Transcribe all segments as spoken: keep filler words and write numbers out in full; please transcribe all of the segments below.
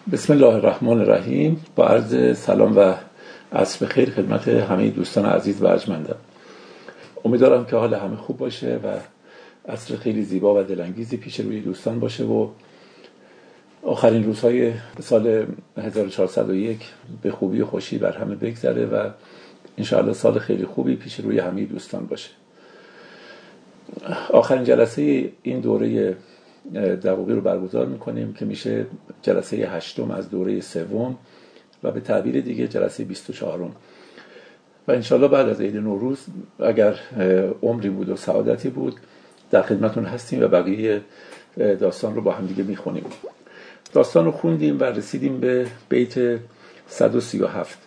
بسم الله الرحمن الرحیم. با عرض سلام و عصر بخیر خدمت همه دوستان عزیز و ارجمندم. امیدوارم که حال همه خوب باشه و عصر خیلی زیبا و دلانگیزی پیش روی دوستان باشه و آخرین روزهای سال هزار و چهارصد و یک به خوبی و خوشی بر همه بگذره و انشاءالله سال خیلی خوبی پیش روی همه دوستان باشه. آخرین جلسه این دوره دقیقی رو برگزار میکنیم که میشه جلسه هشتم از دوره سوم و به تعبیر دیگه جلسه بیست و چهارم و انشالله بعد از عید نوروز اگر عمری بود و سعادتی بود در خدمتون هستیم و بقیه داستان رو با هم دیگه میخونیم. داستان رو خوندیم و رسیدیم به بیت صد و سی و هفت،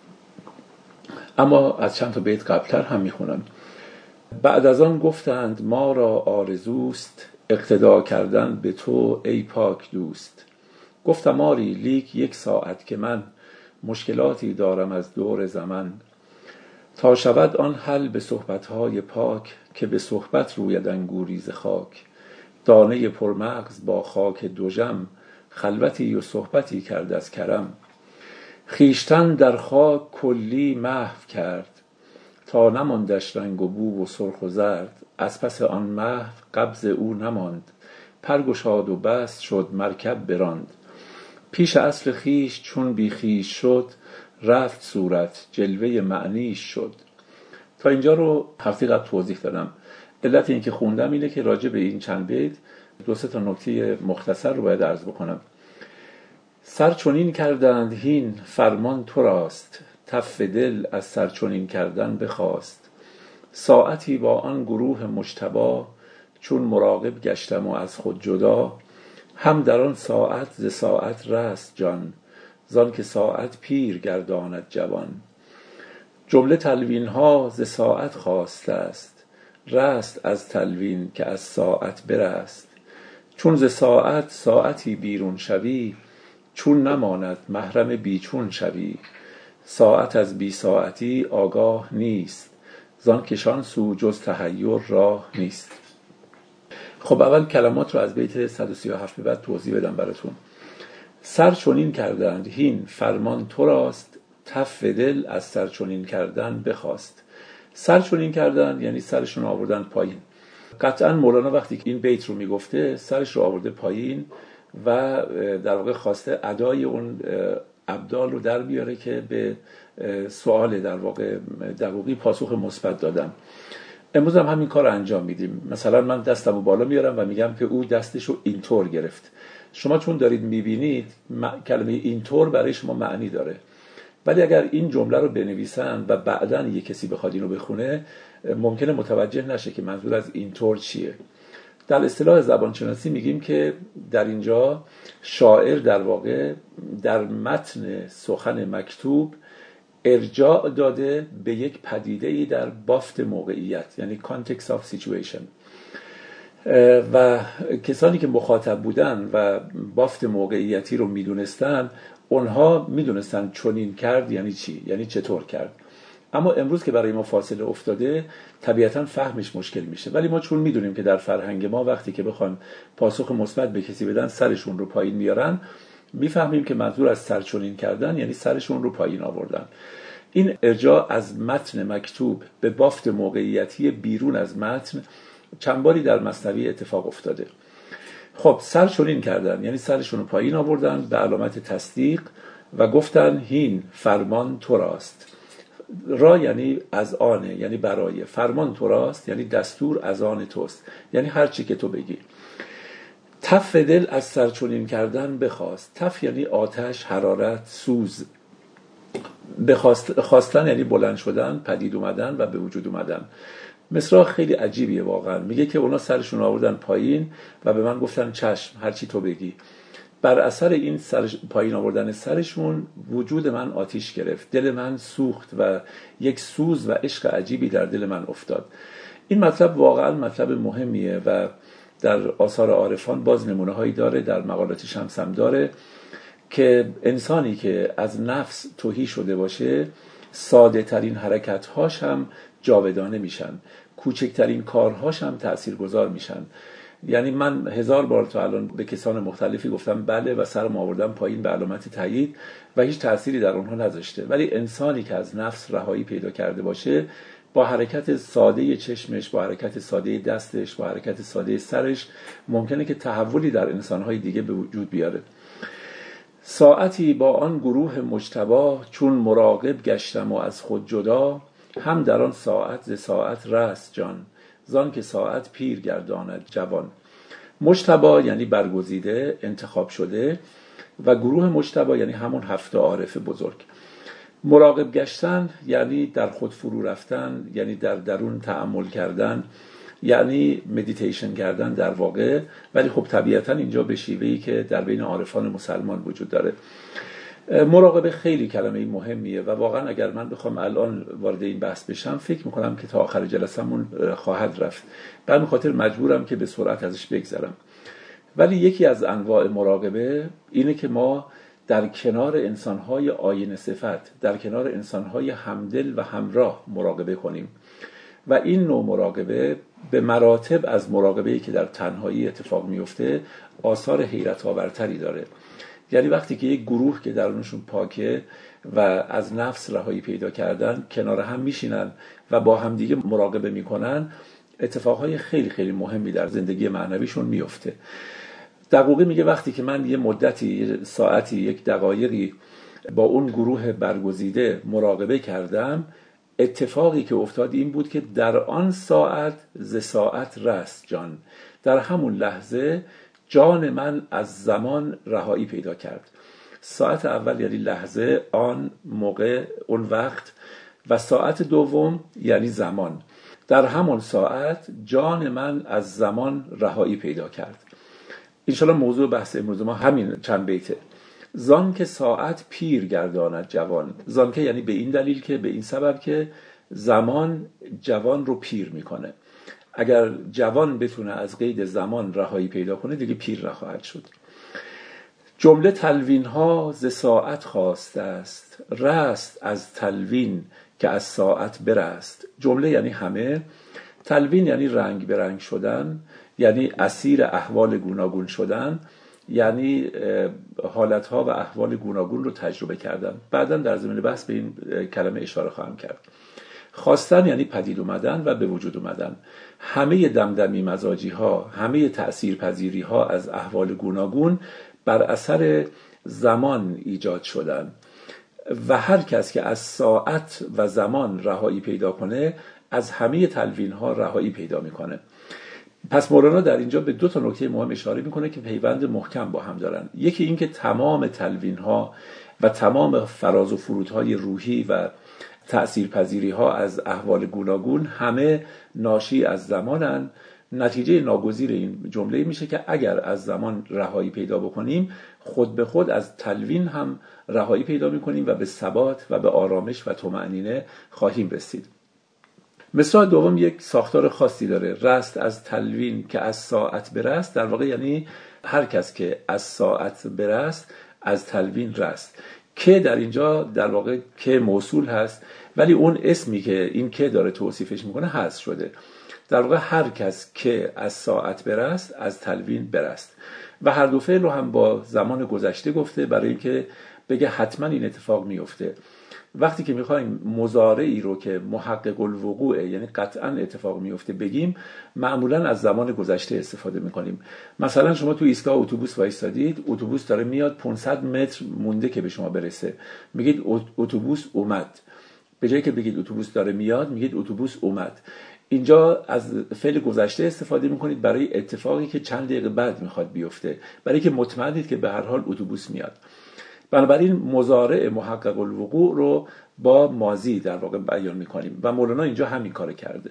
اما از چند تا بیت قبلتر هم میخونم. بعد از آن گفتند ما را آرزوست اقتدا کردن به تو ای پاک دوست. گفتم آری لیک یک ساعت که من مشکلاتی دارم از دور زمان. تا شود آن حل به صحبتهای پاک که به صحبت روید انگوری ز خاک. دانه پرمغز با خاک دوژم خلوتی و صحبتی کرد از کرم. خیشتن در خاک کلی محو کرد تا نماندش رنگ و بو و سرخ و زرد. از پس آن محو قبض او نماند پرگشاد و بس شد مرکب براند. پیش اصل خیش چون بی خیش شد رفت صورت جلوه معنیش شد. تا اینجا رو هفته قبل توضیح دادم. علت این که خوندم اینه که راجع به این چند بیت دو سه تا نکته مختصر رو باید عرض بکنم. سر چنین کردند هین فرمان تو راست تف دل از سر چنین کردن بخواست. ساعتی با آن گروه مجتبی چون مراقب گشتم و از خود جدا. هم در آن ساعت ز ساعت رست جان زان که ساعت پیر گرداند جوان. جمله تلوین ها ز ساعت خواسته است رست از تلوین که از ساعت برست. چون ز ساعت ساعتی بیرون شوی چون نماند محرم بیچون شوی. ساعت از بی ساعتی آگاه نیست زان کشان سو جز تحیر راه نیست. خب اول کلمات رو از بیت صد و سی و هفت بعد توضیح بدم براتون. سر چنین کردند هین فرمان تو راست تف دل از سر چنین کردن بخواست. سر چنین کردند یعنی سرشون آوردن پایین. قطعا مولانا وقتی که این بیت رو میگفته سرش رو آورده پایین و در واقع خواسته ادای اون ابدال رو در بیاره که به سوال در واقع دقیقی پاسخ مثبت دادم. امروز هم همین کار رو انجام میدیم. مثلا من دستمو بالا میارم و میگم که او دستشو اینطور گرفت. شما چون دارید میبینید کلمه اینطور برای شما معنی داره، ولی اگر این جمله رو بنویسن و بعداً یک کسی بخواد اینو بخونه ممکنه متوجه نشه که منظور از اینطور چیه. در اصطلاح زبانشناسی میگیم که در اینجا شاعر در واقع در متن سخن مکتوب ارجاع داده به یک پدیده‌ای در بافت موقعیت، یعنی context of situation، و کسانی که مخاطب بودن و بافت موقعیتی رو میدونستن اونها میدونستن چنین کرد یعنی چی، یعنی چطور کرد. اما امروز که برای ما فاصله افتاده طبیعتاً فهمش مشکل میشه، ولی ما چون میدونیم که در فرهنگ ما وقتی که بخوان پاسخ مثبت به کسی بدن سرشون رو پایین میارن، میفهمیم که منظور از سر چنین کردن یعنی سرشون رو پایین آوردن. این ارجاع از متن مکتوب به بافت موقعیتی بیرون از متن چند باری در مثنوی اتفاق افتاده. خب سر چنین کردن یعنی سرشون رو پایین آوردن به علامت تصدیق و گفتن هین فرمان تو راست. را یعنی از آنه، یعنی برای. فرمان تو راست یعنی دستور از آن توست، یعنی هر چی که تو بگی. تف دل از سر چنین کردن بخواست. تف یعنی آتش، حرارت، سوز. بخواست خواستن یعنی بلند شدن، پدید اومدن و به وجود اومدن. مصرع خیلی عجیبیه واقعا. میگه که اونا سرشون آوردن پایین و به من گفتن چشم هر چی تو بگی. بر اثر این سر پایین آوردن سرشون وجود من آتیش گرفت، دل من سوخت و یک سوز و عشق عجیبی در دل من افتاد. این مطلب واقعا مطلب مهمیه و در آثار عارفان باز نمونه هایی داره، در مقالات شمس هم داره که انسانی که از نفس تهی شده باشه ساده ترین حرکت هاش هم جاودانه میشن، کوچکترین کارهاش هم تأثیرگذار میشن. یعنی من هزار بار تا الان به کسان مختلفی گفتم بله و سرم آوردم پایین به علامت تایید و هیچ تأثیری در اونها نذاشته. ولی انسانی که از نفس رهایی پیدا کرده باشه، با حرکت ساده چشمش، با حرکت ساده دستش، با حرکت ساده سرش، ممکنه که تحولی در انسانهای دیگه به وجود بیاره. ساعتی با آن گروه مجتبی، چون مراقب گشتم و از خود جدا، هم در آن ساعت ز ساعت رست جان، زان که ساعت پیر گرداند جوان. مجتبی یعنی برگزیده، انتخاب شده، و گروه مجتبی یعنی همون هفت عارف بزرگ. مراقب گشتن یعنی در خود فرو رفتن، یعنی در درون تأمل کردن، یعنی مدیتیشن کردن در واقع. ولی خب طبیعتا اینجا به شیوهی که در بین عارفان مسلمان وجود داره. مراقبه خیلی کلمه مهمیه و واقعا اگر من بخوام الان وارد این بحث بشم فکر میکنم که تا آخر جلسمون خواهد رفت، به همین خاطر مجبورم که به سرعت ازش بگذرم. ولی یکی از انواع مراقبه اینه که ما در کنار انسانهای آینه صفت، در کنار انسانهای همدل و همراه مراقبه کنیم. و این نوع مراقبه به مراتب از مراقبه‌ای که در تنهایی اتفاق میفته آثار حیرت آورتری داره. یعنی وقتی که یک گروه که درونشون پاکه و از نفس رهایی پیدا کردن کنار هم میشینن و با هم دیگه مراقبه میکنن، اتفاقهای خیلی خیلی مهمی در زندگی معنویشون میفته. دقیقی میگه وقتی که من یه مدتی، یه ساعتی، یک دقایقی با اون گروه برگزیده مراقبه کردم، اتفاقی که افتاد این بود که در آن ساعت ز ساعت رست جان، در همون لحظه جان من از زمان رهایی پیدا کرد. ساعت اول یعنی لحظه، آن موقع، اون وقت، و ساعت دوم یعنی زمان. در همون ساعت جان من از زمان رهایی پیدا کرد. انشالله موضوع بحث امروز ما همین چند بیته. زان که ساعت پیر گرداند جوان. زان که یعنی به این دلیل که، به این سبب که زمان جوان رو پیر میکنه. اگر جوان بتونه از قید زمان رهایی پیدا کنه دیگه پیر نخواهد شد. جمله تلوین ها ز ساعت خواسته است، رست از تلوین که از ساعت برست. جمله یعنی همه، تلوین یعنی رنگ به رنگ شدن، یعنی اسیر احوال گوناگون شدن، یعنی حالتها و احوال گوناگون رو تجربه کردن. بعداً در زمین بحث به این کلمه اشاره خواهم کرد. خواستن یعنی پدید اومدن و به وجود اومدن. همه دمدمی مزاجی ها، همه تأثیر پذیری ها از احوال گوناگون بر اثر زمان ایجاد شدن و هر کس که از ساعت و زمان رهایی پیدا کنه از همه تلوین ها رهایی پیدا میکنه. پس مولانا در اینجا به دو تا نکته مهم اشاره میکنه که پیوند محکم با هم دارن. یکی این که تمام تلوین ها و تمام فراز و فرودهای روحی و تأثیر پذیری ها از احوال گوناگون همه ناشی از زمانن. نتیجه ناگزیر این جمله میشه که اگر از زمان رهایی پیدا بکنیم خود به خود از تلوین هم رهایی پیدا میکنیم و به ثبات و به آرامش و طمأنینه خواهیم رسید. مثال دوم یک ساختار خاصی داره. رست از تلوین که از ساعت برست، در واقع یعنی هر کس که از ساعت برست از تلوین رست. که در اینجا در واقع که موصول هست، ولی اون اسمی که این که داره توصیفش میکنه حذف شده. در واقع هر کس که از ساعت برست از تلوین برست. و هر دو فعل رو هم با زمان گذشته گفته برای اینکه بگه حتما این اتفاق میفته. وقتی که میخوایم مضارعی رو که محقق الوقوعه، یعنی قطعا اتفاق میفته بگیم، معمولا از زمان گذشته استفاده میکنیم. مثلا شما تو ایستگاه اتوبوس وایسادید، اتوبوس داره میاد، پانصد متر مونده که به شما برسه، میگید اتوبوس اومد. به جایی که بگید اتوبوس داره میاد میگید اتوبوس اومد. اینجا از فعل گذشته استفاده میکنید برای اتفاقی که چند دقیقه بعد میخواد بیفته، برای که مطمئنید که به هر حال اتوبوس میاد. بنابراین مضارع محقق الوقوع رو با ماضی در واقع بیان میکنیم و مولانا اینجا همین کار کرده.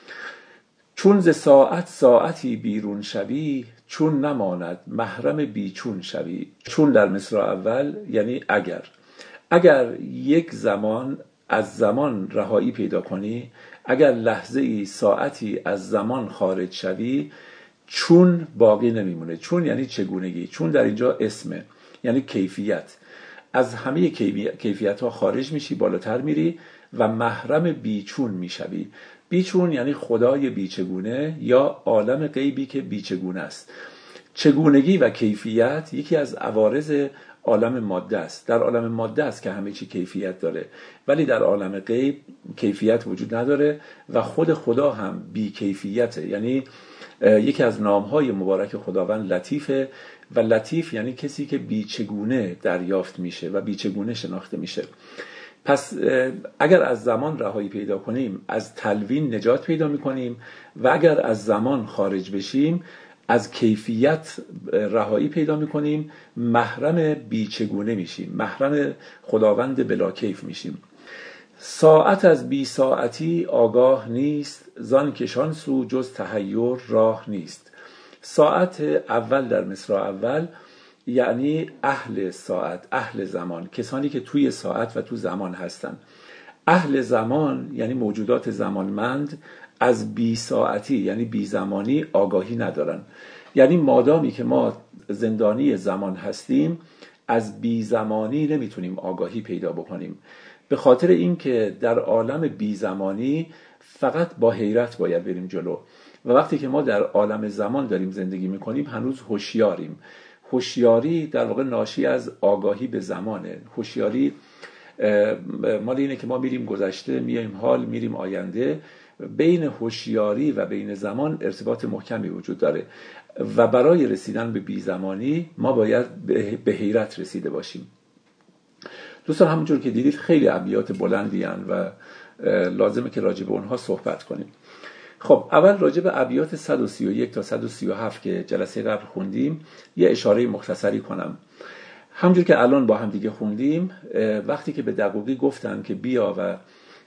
چون ز ساعت ساعتی بیرون شوی، چون نماند محرم بیچون شوی. چون در مصرع اول یعنی اگر. اگر یک زمان از زمان رهایی پیدا کنی، اگر لحظه ای ساعتی از زمان خارج شوی، چون باقی نمیمونه. چون یعنی چگونگی. چون در اینجا اسمه، یعنی کیفیت. از همه کیفیت ها خارج میشی، بالاتر میری و محرم بیچون میشوی. بیچون یعنی خدای بیچگونه یا عالم غیبی که بیچگونه است. چگونگی و کیفیت یکی از عوارض عالم ماده است. در عالم ماده است که همه چی کیفیت داره، ولی در عالم غیب کیفیت وجود نداره و خود خدا هم بی کیفیته. یعنی یکی از نامهای مبارک خداوند لطیفه و لطیف یعنی کسی که بیچگونه دریافت میشه و بیچگونه شناخته میشه. پس اگر از زمان رهایی پیدا کنیم از تلوین نجات پیدا میکنیم و اگر از زمان خارج بشیم از کیفیت رهایی پیدا میکنیم، محرم بیچگونه میشیم، محرم خداوند بلا کیف میشیم. ساعت از بی ساعتی آگاه نیست، زان کشان سو جز تحیر راه نیست. ساعت اول در مصرع اول یعنی اهل ساعت، اهل زمان، کسانی که توی ساعت و تو زمان هستن. اهل زمان یعنی موجودات زمانمند از بی ساعتی یعنی بی زمانی آگاهی ندارن. یعنی مادامی که ما زندانی زمان هستیم از بی زمانی نمیتونیم آگاهی پیدا بکنیم، به خاطر اینکه در عالم بی زمانی فقط با حیرت باید بریم جلو و وقتی که ما در عالم زمان داریم زندگی میکنیم هنوز هوشیاریم. هوشیاری در واقع ناشی از آگاهی به زمانه. هوشیاری مال اینه که ما میریم گذشته، میایم حال، میریم آینده. بین هوشیاری و بین زمان ارتباط محکمی وجود داره و برای رسیدن به بی زمانی ما باید به حیرت رسیده باشیم. دوستان همونجور که دیدید خیلی ابیات بلندی هستند و لازمه که راجع به اونها صحبت کنیم. خب اول راجع به ابیات صد و سی و یک تا صد و سی و هفت که جلسه قبل خوندیم یه اشاره مختصری کنم. همونجور که الان با هم دیگه خوندیم، وقتی که به دقوقی گفتن که بیا و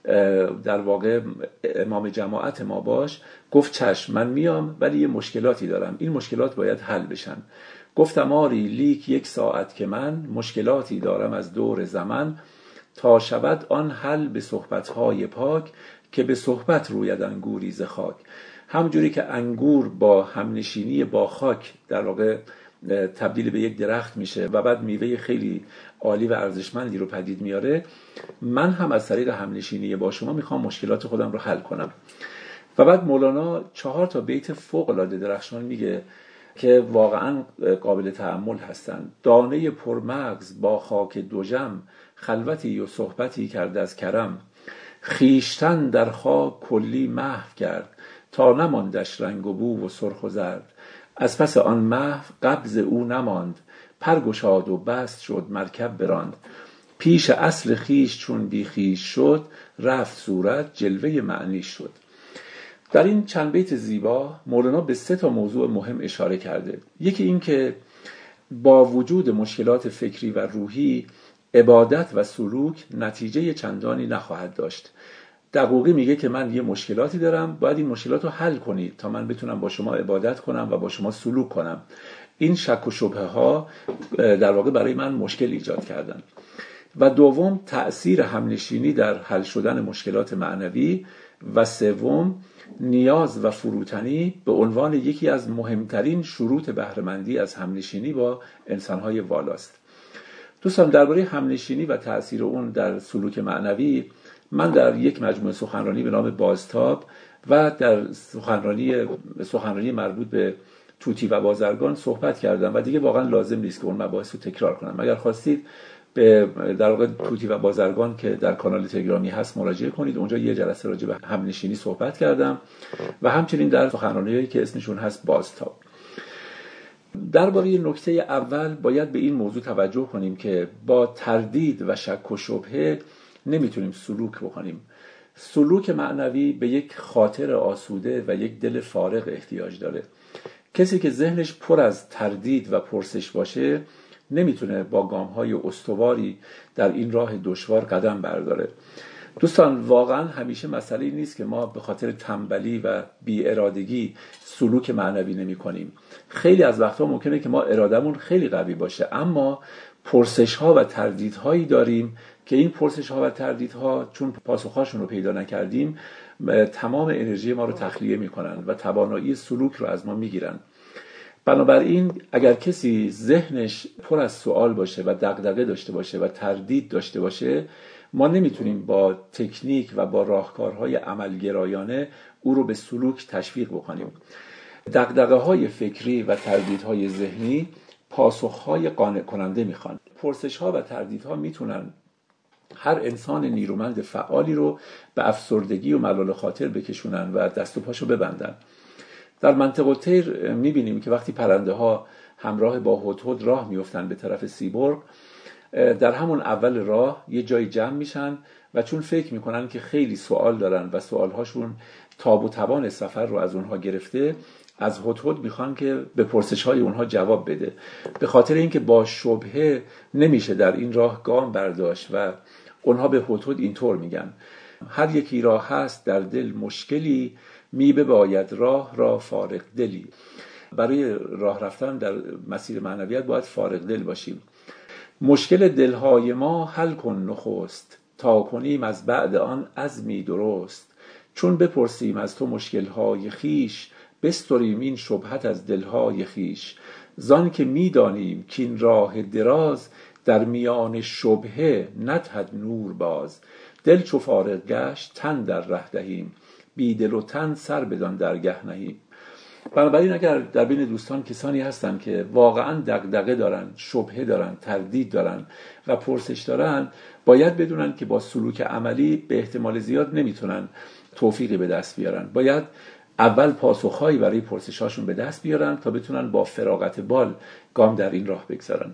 در واقع امام جماعت ما باش، گفت چشم من میام ولی یه مشکلاتی دارم، این مشکلات باید حل بشن. گفتم آری لیک یک ساعت که من مشکلاتی دارم از دور زمان، تا شود آن حل به صحبتهای پاک که به صحبت روید انگوری ز خاک. همونجوری که انگور با همنشینی با خاک در واقع تبدیل به یک درخت میشه و بعد میوه خیلی عالی و ارزشمندی رو پدید میاره، من هم از طریق همنشینی با شما میخوام مشکلات خودم رو حل کنم. و بعد مولانا چهار تا بیت فوق العاده درخشان میگه که واقعا قابل تأمل هستن. دانه پرمغز با خاک دوژم، خلوتی و صحبتی کرد از کرم. خیشتن در خاک کلی محو کرد، تا نماندش رنگ و بو و سرخ و زرد. از پس آن محو قبض او نماند، پرگشاد و بست شد مرکب براند. پیش اصل خیش چون بی خیش شد، رفت صورت جلوه معنی شد. در این چند بیت زیبا مولانا به سه تا موضوع مهم اشاره کرده. یکی این که با وجود مشکلات فکری و روحی، عبادت و سلوک نتیجه چندانی نخواهد داشت. دقوقی میگه که من یه مشکلاتی دارم، باید این مشکلات رو حل کنید تا من بتونم با شما عبادت کنم و با شما سلوک کنم. این شک و شبهه ها در واقع برای من مشکل ایجاد کردن. و دوم تأثیر همنشینی در حل شدن مشکلات معنوی و سوم نیاز و فروتنی به عنوان یکی از مهمترین شروط بهره‌مندی از همنشینی با انسان‌های والاست. دوستان درباره همنشینی و تأثیر اون در سلوک معنوی من در یک مجموعه سخنرانی به نام بازتاب و در سخنرانی سخنرانی مربوط به توتی و بازرگان صحبت کردم و دیگه واقعا لازم نیست که اون مباحث رو تکرار کنم. اگر خواستید به در واقع توتی و بازرگان که در کانال تلگرامی هست مراجعه کنید، اونجا یه جلسه راجع به همنشینی صحبت کردم و همچنین در سخنرانی‌هایی که اسمشون هست بازتاب. درباره نکته اول باید به این موضوع توجه کنیم که با تردید و شک و شبهه نمیتونیم سلوک بکنیم. سلوک معنوی به یک خاطر آسوده و یک دل فارغ احتیاج داره. کسی که ذهنش پر از تردید و پرسش باشه نمیتونه با گام‌های استواری در این راه دشوار قدم برداره. دوستان واقعا همیشه مسئله نیست که ما به خاطر تنبلی و بی‌ارادگی سلوک معنوی نمی کنیم. خیلی از وقتها ممکنه که ما ارادمون خیلی قوی باشه اما پرسش‌ها و تردیدهایی داریم که این پرسش‌ها و تردیدها چون پاسخ‌هاشون رو پیدا نکردیم تمام انرژی ما رو تخلیه می‌کنن و توانایی سلوک رو از ما می‌گیرن. بنابراین اگر کسی ذهنش پر از سوال باشه و دغدغه داشته باشه و تردید داشته باشه، ما نمیتونیم با تکنیک و با راهکارهای عملگرایانه او رو به سلوک تشویق بکنیم. دغدغه‌های فکری و تردیدهای ذهنی پاسخهای قانع کننده میخوان. پرسش‌ها و تردیدها میتونن هر انسان نیرومند فعالی رو به افسردگی و ملال خاطر بکشونن و دست و پاشو ببندن. در منطقه الطیر میبینیم که وقتی پرنده ها همراه با هدهد راه میفتن به طرف سیبرغ، در همون اول راه یه جای جمع میشن و چون فکر میکنن که خیلی سوال دارن و سوالهاشون تاب و توان سفر رو از اونها گرفته، از هدهد میخوان که به پرسش‌های اونها جواب بده. به خاطر اینکه با شبهه نمیشه در این راه گام برداشت و اونها به هدهد اینطور میگن: هر یکی راه هست در دل مشکلی، می بباید راه را فارغ دلی. برای راه رفتن در مسیر معنویت باید فارغ دل باشیم. مشکل دلهای ما حل کن نخست، تا کنیم از بعد آن عزمی درست. چون بپرسیم از تو مشکلهای خیش، بستریم این شبهت از دلهای خیش. زان که می دانیم که این راه دراز، در میان شبهه ندهد نور باز. دل چو فارغ گشت تن در ره دهیم، بی دل و تن سر بدان درگه نهیم. بنابراین اگر در بین دوستان کسانی هستن که واقعا دغدغه دارن، شبهه دارن، تردید دارن و پرسش دارن، باید بدونن که با سلوک عملی به احتمال زیاد نمیتونن توفیقی به دست بیارن. باید اول پاسخهایی برای پرسشاشون به دست بیارن تا بتونن با فراغت بال گام در این راه بگذارن.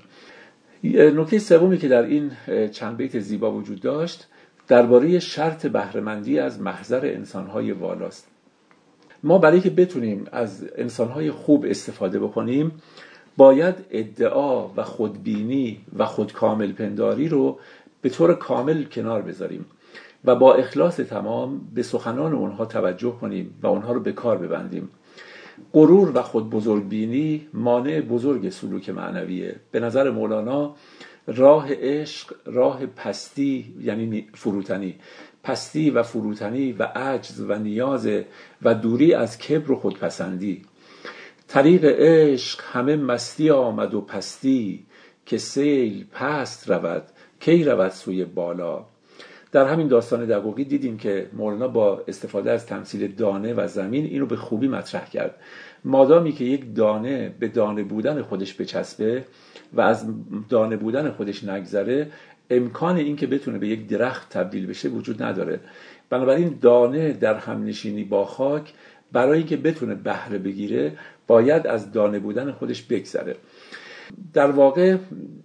نکته سومی که در این چند بیت زیبا وجود داشت درباره شرط بهره‌مندی از محضر انسان‌های والاست. ما برای که بتونیم از انسان‌های خوب استفاده بکنیم، باید ادعا و خودبینی و خودکامل پنداری رو به طور کامل کنار بذاریم و با اخلاص تمام به سخنان اونها توجه کنیم و اونها رو به کار ببندیم. غرور و خود بزرگبینی مانع بزرگ سلوک معنویه. به نظر مولانا راه عشق راه پستی، یعنی فروتنی، پستی و فروتنی و عجز و نیاز و دوری از کبر و خودپسندی. طریق عشق همه مستی آمد و پستی، که سیل پست رود کی رود سوی بالا. در همین داستان دقوقی دیدیم که مولانا با استفاده از تمثیل دانه و زمین اینو به خوبی مطرح کرد. مادامی که یک دانه به دانه بودن خودش بچسبه و از دانه بودن خودش نگذره، امکان این که بتونه به یک درخت تبدیل بشه وجود نداره. بنابراین دانه در همنشینی با خاک برای اینکه بتونه بهره بگیره باید از دانه بودن خودش بگذره. در واقع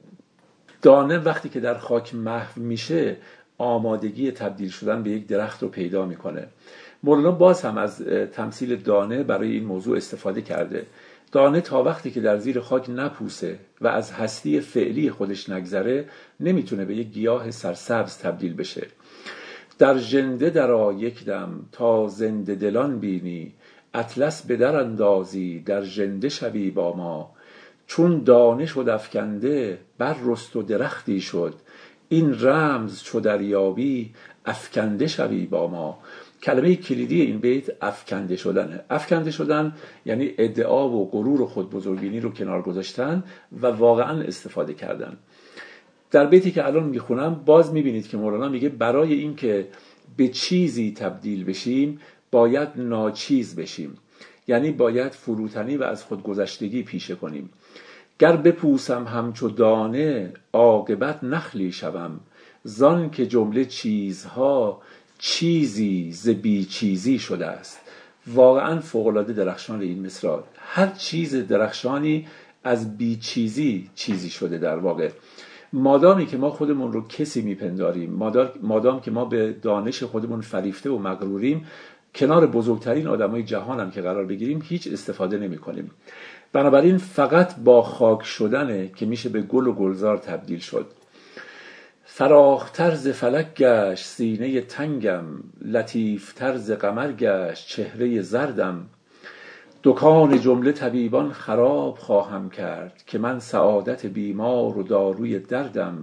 دانه وقتی که در خاک محو میشه آمادگی تبدیل شدن به یک درخت رو پیدا میکنه. مولانا باز هم از تمثیل دانه برای این موضوع استفاده کرده. دانه تا وقتی که در زیر خاک نپوسه و از هستی فعلی خودش نگذره نمیتونه به یک گیاه سرسبز تبدیل بشه. در ژنده درآ یک دم تا زنده دلان بینی، اطلس به در اندازی در ژنده شوی با ما. چون دانه شد افکنده بر رست و درختی شد، این رمز چو دریابی افکنده شوی با ما. کلمه کلیدی این بیت افکنده شدنه. افکنده شدن یعنی ادعا و غرور و خودبزرگبینی رو کنار گذاشتن و واقعا استفاده کردن. در بیتی که الان میخونم باز میبینید که مولانا میگه برای این که به چیزی تبدیل بشیم باید ناچیز بشیم، یعنی باید فروتنی و از خودگذشتگی پیشه کنیم. گر بپوسم همچو دانه عاقبت نخلی شوم، زان که جمله چیزها چیزی ز بی چیزی شده است. واقعا فوق‌العاده درخشان این مصرع. هر چیز درخشانی از بی چیزی چیزی شده. در واقع مادامی که ما خودمون رو کسی میپنداریم، مادام که ما به دانش خودمون فریفته و مغروریم، کنار بزرگترین آدمای جهان هم که قرار بگیریم هیچ استفاده نمی کنیم. بنابراین فقط با خاک شدنه که میشه به گل و گلزار تبدیل شد. فراختر ز فلک گشت سینه تنگم، لطیفتر ز قمر گشت چهره زردم. دکان جمله طبیبان خراب خواهم کرد، که من سعادت بیمار و داروی دردم.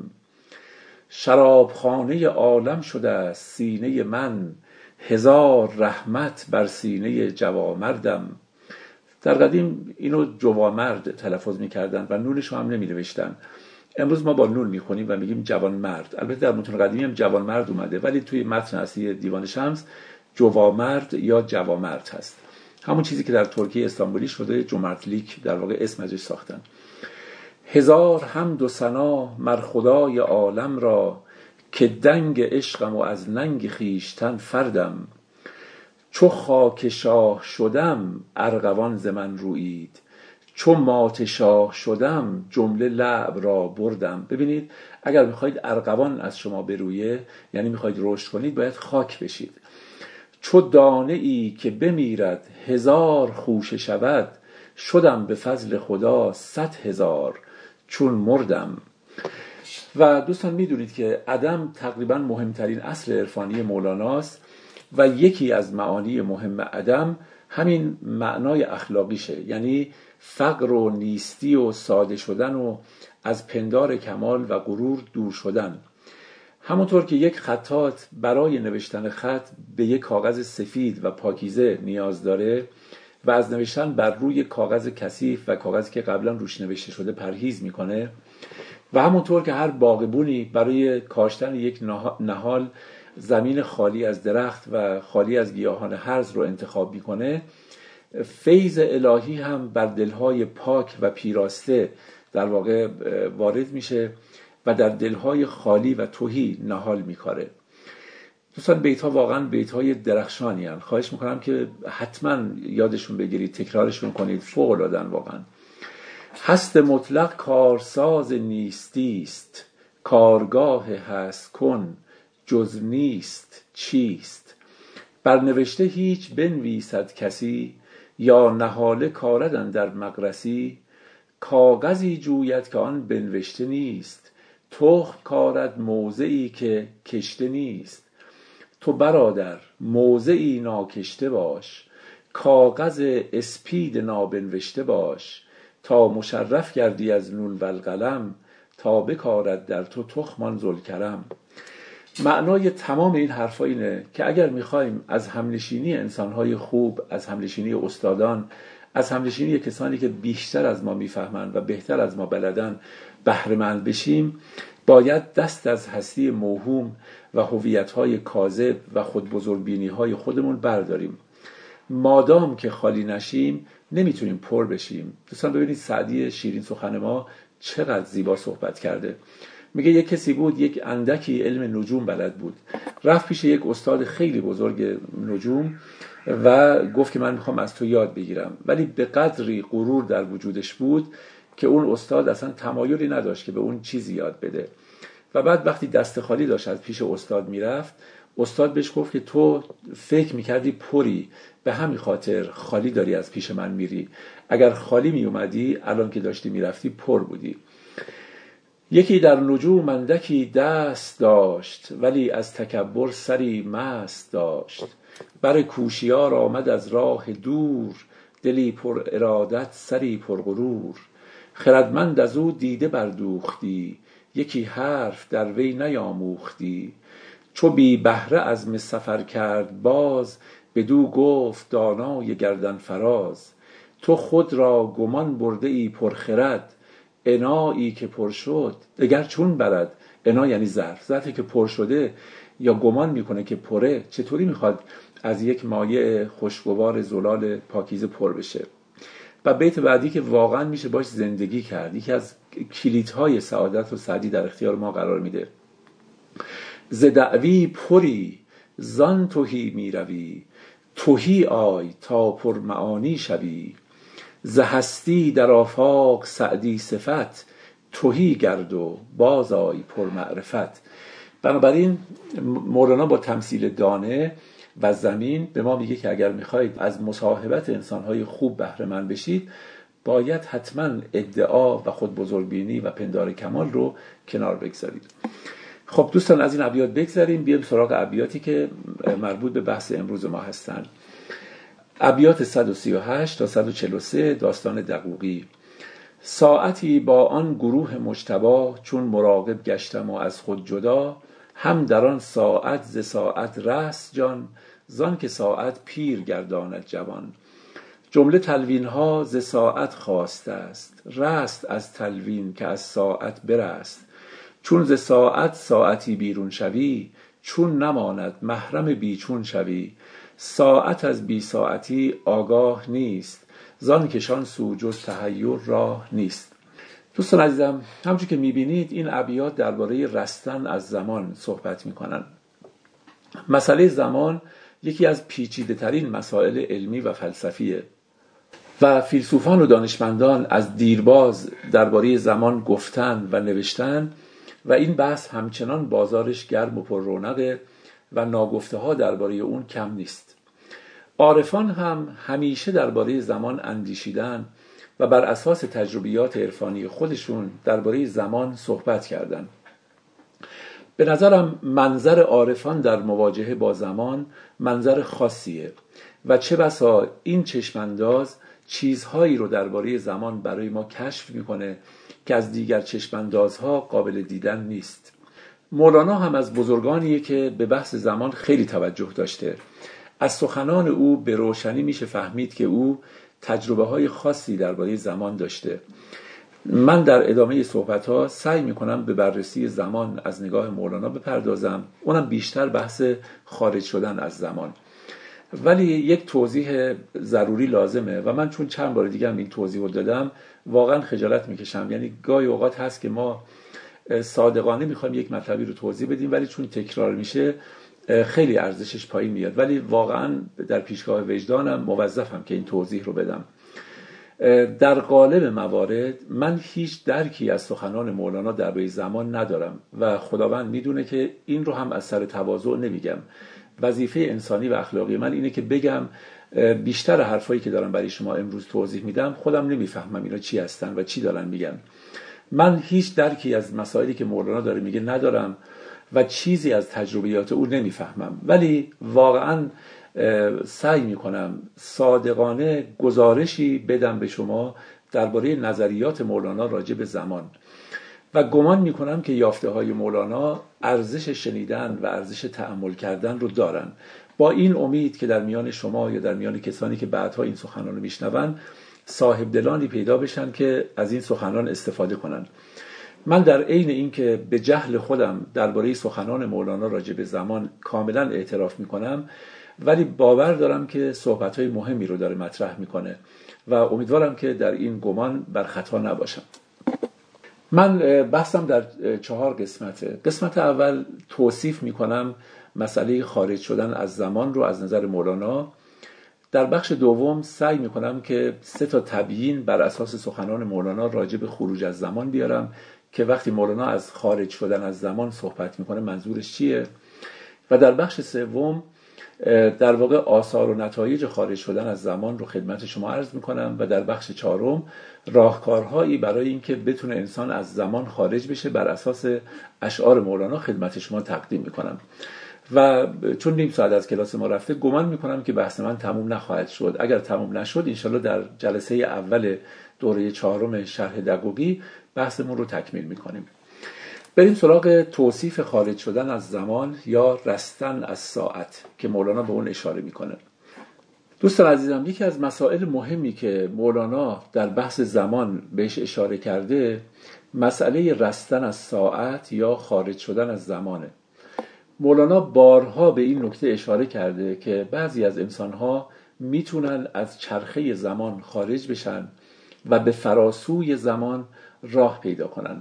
شرابخانه عالم شده است سینه من، هزار رحمت بر سینه جوامردم. در قدیم اینو جوامرد تلفظ میکردن و نونش رو هم نمینوشتن. امروز ما با نون میخونیم و میگیم جوانمرد. البته در متون قدیمی هم جوانمرد اومده، ولی توی متن اصلی دیوان شمس جوامرد یا جوامرد هست. همون چیزی که در ترکیه استانبولی شده جومرتلیک، در واقع اسم ازش ساختن. هزار حمد و ثنا مر خدای عالم را، که دنگ عشقم و از ننگ خیشتن فردم. چو خاک شاه شدم ارغوان ز من رویید، چو مات شاه شدم جمله لعب را بردم. ببینید اگر میخواید ارغوان از شما برویه، یعنی میخواید رشد کنید، باید خاک بشید. چو دانه ای که بمیرد هزار خوشه شود، شدم به فضل خدا صد هزار چون مردم. و دوستان میدونید که عدم تقریبا مهمترین اصل عرفانی مولاناست و یکی از معانی مهم عدم همین معنای اخلاقیشه، یعنی فقر و نیستی و ساده شدن و از پندار کمال و غرور دور شدن. همونطور که یک خطاط برای نوشتن خط به یک کاغذ سفید و پاکیزه نیاز داره و از نوشتن بر روی کاغذ کثیف و کاغذی که قبلا روش نوشته شده پرهیز میکنه، و همونطور که هر باغبونی برای کاشتن یک نهال زمین خالی از درخت و خالی از گیاهان هرز رو انتخاب میکنه، فیض الهی هم بر دلهای پاک و پیراسته در واقع وارد میشه و در دلهای خالی و تهی نهال میکاره. دوستان بیت ها واقعا بیت های درخشانی هستند. خواهش میکنم که حتما یادشون بگیرید، تکرارشون کنید، فوق العاده واقعا. هست مطلق کارساز نیستیست، کارگاه هست کن جز نیست چیست. برنوشته هیچ بنویسد کسی، یا نهاله کاردن در مقرسی. کاغذی جوید که آن بنوشته نیست، تخم کارد موضعی که کشته نیست. تو برادر موضعی ناکشته باش، کاغذ اسپید نابنوشته باش. تا مشرف گردی از نون و القلم، تا بکارد در تو تخمان ذوالکرم. معنای تمام این حرفا اینه که اگر میخوایم از همنشینی انسانهای خوب، از همنشینی استادان، از همنشینی کسانی که بیشتر از ما میفهمند و بهتر از ما بلدن بهره مند بشیم، باید دست از هستی موهوم و هویت‌های کاذب و خودبزرگبینی‌های خودمون برداریم. مادام که خالی نشیم نمیتونیم پر بشیم. دوستان ببینید سعدی شیرین سخن ما چقدر زیبا صحبت کرده. میگه یک کسی بود یک اندکی علم نجوم بلد بود، رفت پیش یک استاد خیلی بزرگ نجوم و گفت که من میخوام از تو یاد بگیرم، ولی به قدری غرور در وجودش بود که اون استاد اصلا تمایلی نداشت که به اون چیزی یاد بده. و بعد وقتی دست خالی داشت از پیش استاد میرفت، استاد بهش گفت که تو فکر میکردی پری، به همین خاطر خالی داری از پیش من میری. اگر خالی میومدی الان که داشتی میرفتی پر بودی. یکی در نجوم اندکی دست داشت، ولی از تکبر سری مست داشت. بر کوشیار آمد از راه دور، دلی پر ارادت سری پر غرور. خردمند از او دیده بردوختی، یکی حرف در وی نیاموختی. چو بی بهره عزم سفر کرد باز، بدو گفت دانای گردن فراز. تو خود را گمان برده ای پرخرد، انایی که پر شد دگر چون برد. انا یعنی ظرف، ظرفی که پر شده یا گمان میکنه که پره، چطوری میخواد از یک مایع خوشگوار زلال پاکیزه پر بشه؟ و بیت بعدی که واقعا میشه باش زندگی کرد، یکی از کلیدهای سعادت و سعدی در اختیار ما قرار میده. ز دعوی پری زان تهی میروی، تهی آی تا پر معانی شوی. ز هستی در آفاق سعدی صفت، تهی گرد و باز آی پر معرفت. بنابراین مولانا با تمثیل دانه و زمین به ما میگه که اگر میخواید از مصاحبت انسانهای خوب بهره مند بشید، باید حتما ادعا و خود بزرگبینی و پندار کمال رو کنار بگذارید. خب دوستان از این ابیات بگذاریم، بیایم سراغ ابیاتی که مربوط به بحث امروز ما هستند. ابیات صد و سی و هشت تا صد و چهل و سه داستان دقوقی. ساعتی با آن گروه مجتبی، چون مراقب گشتم و از خود جدا. هم در آن ساعت ز ساعت رست جان، زان که ساعت پیر گرداند جوان. جمله تلوین ها ز ساعت خواسته است، رست از تلوین که از ساعت برست. چون ز ساعت ساعتی بیرون شوی، چون نماند محرم بیچون شوی. ساعت از بی ساعتی آگاه نیست، زان کشان سو جز تحیر راه نیست. دوستان عزیزم، همونجور که میبینید این ابیات درباره رستن از زمان صحبت میکنن. مسئله زمان یکی از پیچیده ترین مسائل علمی و فلسفیه و فیلسوفان و دانشمندان از دیرباز درباره زمان گفتن و نوشتن و این بحث همچنان بازارش گرم و پر رونقه و ناگفته ها درباره اون کم نیست. عارفان هم همیشه درباره زمان اندیشیدن و بر اساس تجربیات عرفانی خودشون درباره زمان صحبت کردن. به نظرم منظر عارفان در مواجهه با زمان منظر خاصیه و چه بسا این چشمانداز چیزهایی رو درباره زمان برای ما کشف میکنه که از دیگر چشماندازها قابل دیدن نیست. مولانا هم از بزرگانیه که به بحث زمان خیلی توجه داشته. از سخنان او به روشنی میشه فهمید که او تجربه های خاصی درباره زمان داشته. من در ادامه صحبت‌ها سعی میکنم به بررسی زمان از نگاه مولانا بپردازم، اونم بیشتر بحث خارج شدن از زمان. ولی یک توضیح ضروری لازمه و من چون چند بار دیگه هم این توضیح رو دادم واقعا خجالت میکشم. یعنی گاهی اوقات هست که ما صادقانه میخوایم یک مطلبی رو توضیح بدیم ولی چون تکرار میشه خیلی ارزشش پایین میاد، ولی واقعا در پیشگاه وجدانم موظفم که این توضیح رو بدم. در قالب موارد من هیچ درکی از سخنان مولانا درباره زمان ندارم و خداوند میدونه که این رو هم از سر تواضع نمیگم. وظیفه انسانی و اخلاقی من اینه که بگم بیشتر حرفایی که دارم برای شما امروز توضیح میدم خودم نمیفهمم اینا چی هستن و چی دارن میگن. من هیچ درکی از مسائلی که مولانا داره میگه ندارم و چیزی از تجربیات او نمیفهمم، ولی واقعا سعی میکنم صادقانه گزارشی بدم به شما درباره نظریات مولانا راجع به زمان و گمان میکنم که یافته های مولانا ارزش شنیدن و ارزش تأمل کردن رو دارن. با این امید که در میان شما یا در میان کسانی که بعدها این سخنان رو میشنون صاحب دلانی پیدا بشن که از این سخنان استفاده کنن. من در عین این که به جهل خودم درباره سخنان مولانا راجع به زمان کاملا اعتراف میکنم، ولی باور دارم که صحبت‌های مهمی رو داره مطرح میکنه و امیدوارم که در این گمان بر خطا نباشم. من بحثم در چهار قسمته. قسمت اول توصیف میکنم مسئله خارج شدن از زمان رو از نظر مولانا. در بخش دوم سعی میکنم که سه تا تبیین بر اساس سخنان مولانا راجع به خروج از زمان بیارم که وقتی مولانا از خارج شدن از زمان صحبت میکنه منظورش چیه، و در بخش سوم در واقع آثار و نتایج خارج شدن از زمان رو خدمت شما عرض میکنم و در بخش چهارم راهکارهایی برای اینکه بتونه انسان از زمان خارج بشه بر اساس اشعار مولانا خدمت شما تقدیم میکنم. و چون نیم ساعت از کلاس ما رفته گمان میکنم که بحث من تموم نخواهد شد. اگر تموم نشد انشالله در جلسه اول دوره چهارم شرح دقوقی بحثمون رو تکمیل میکنیم. بریم سراغ توصیف خارج شدن از زمان یا رستن از ساعت که مولانا به اون اشاره میکنه. دوستان عزیزم، یکی از مسائل مهمی که مولانا در بحث زمان بهش اشاره کرده مسئله رستن از ساعت یا خارج شدن از زمانه. مولانا بارها به این نکته اشاره کرده که بعضی از انسانها میتونن از چرخه زمان خارج بشن و به فراسوی زمان راه پیدا کنن.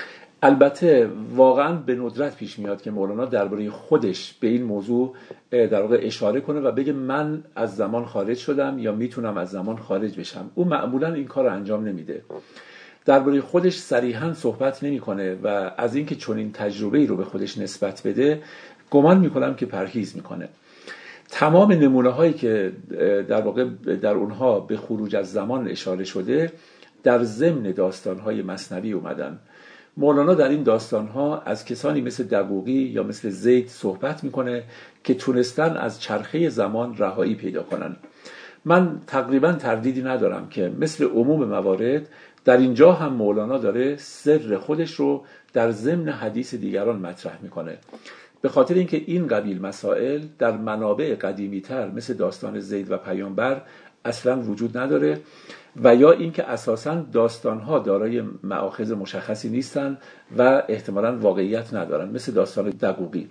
البته واقعا به ندرت پیش میاد که مولانا درباره خودش به این موضوع در واقع اشاره کنه و بگه من از زمان خارج شدم یا میتونم از زمان خارج بشم. او معمولا این کار رو انجام نمیده. درباره خودش صریحا صحبت نمیکنه و از اینکه چنین تجربه‌ای رو به خودش نسبت بده گمان میکنم که پرهیز میکنه. تمام نمونه هایی که در واقع در اونها به خروج از زمان اشاره شده در ضمن داستان های مثنوی اومدن. مولانا در این داستان‌ها از کسانی مثل دقوقی یا مثل زید صحبت میکنه که تونستن از چرخه زمان رهایی پیدا کنن. من تقریبا تردیدی ندارم که مثل عموم موارد در اینجا هم مولانا داره سر خودش رو در ضمن حدیث دیگران مطرح میکنه، به خاطر اینکه این قبیل مسائل در منابع قدیمی‌تر مثل داستان زید و پیامبر اصلا وجود نداره و یا اینکه اساساً داستان‌ها دارای مآخذ مشخصی نیستن و احتمالاً واقعیت ندارن، مثل داستان دقوقی.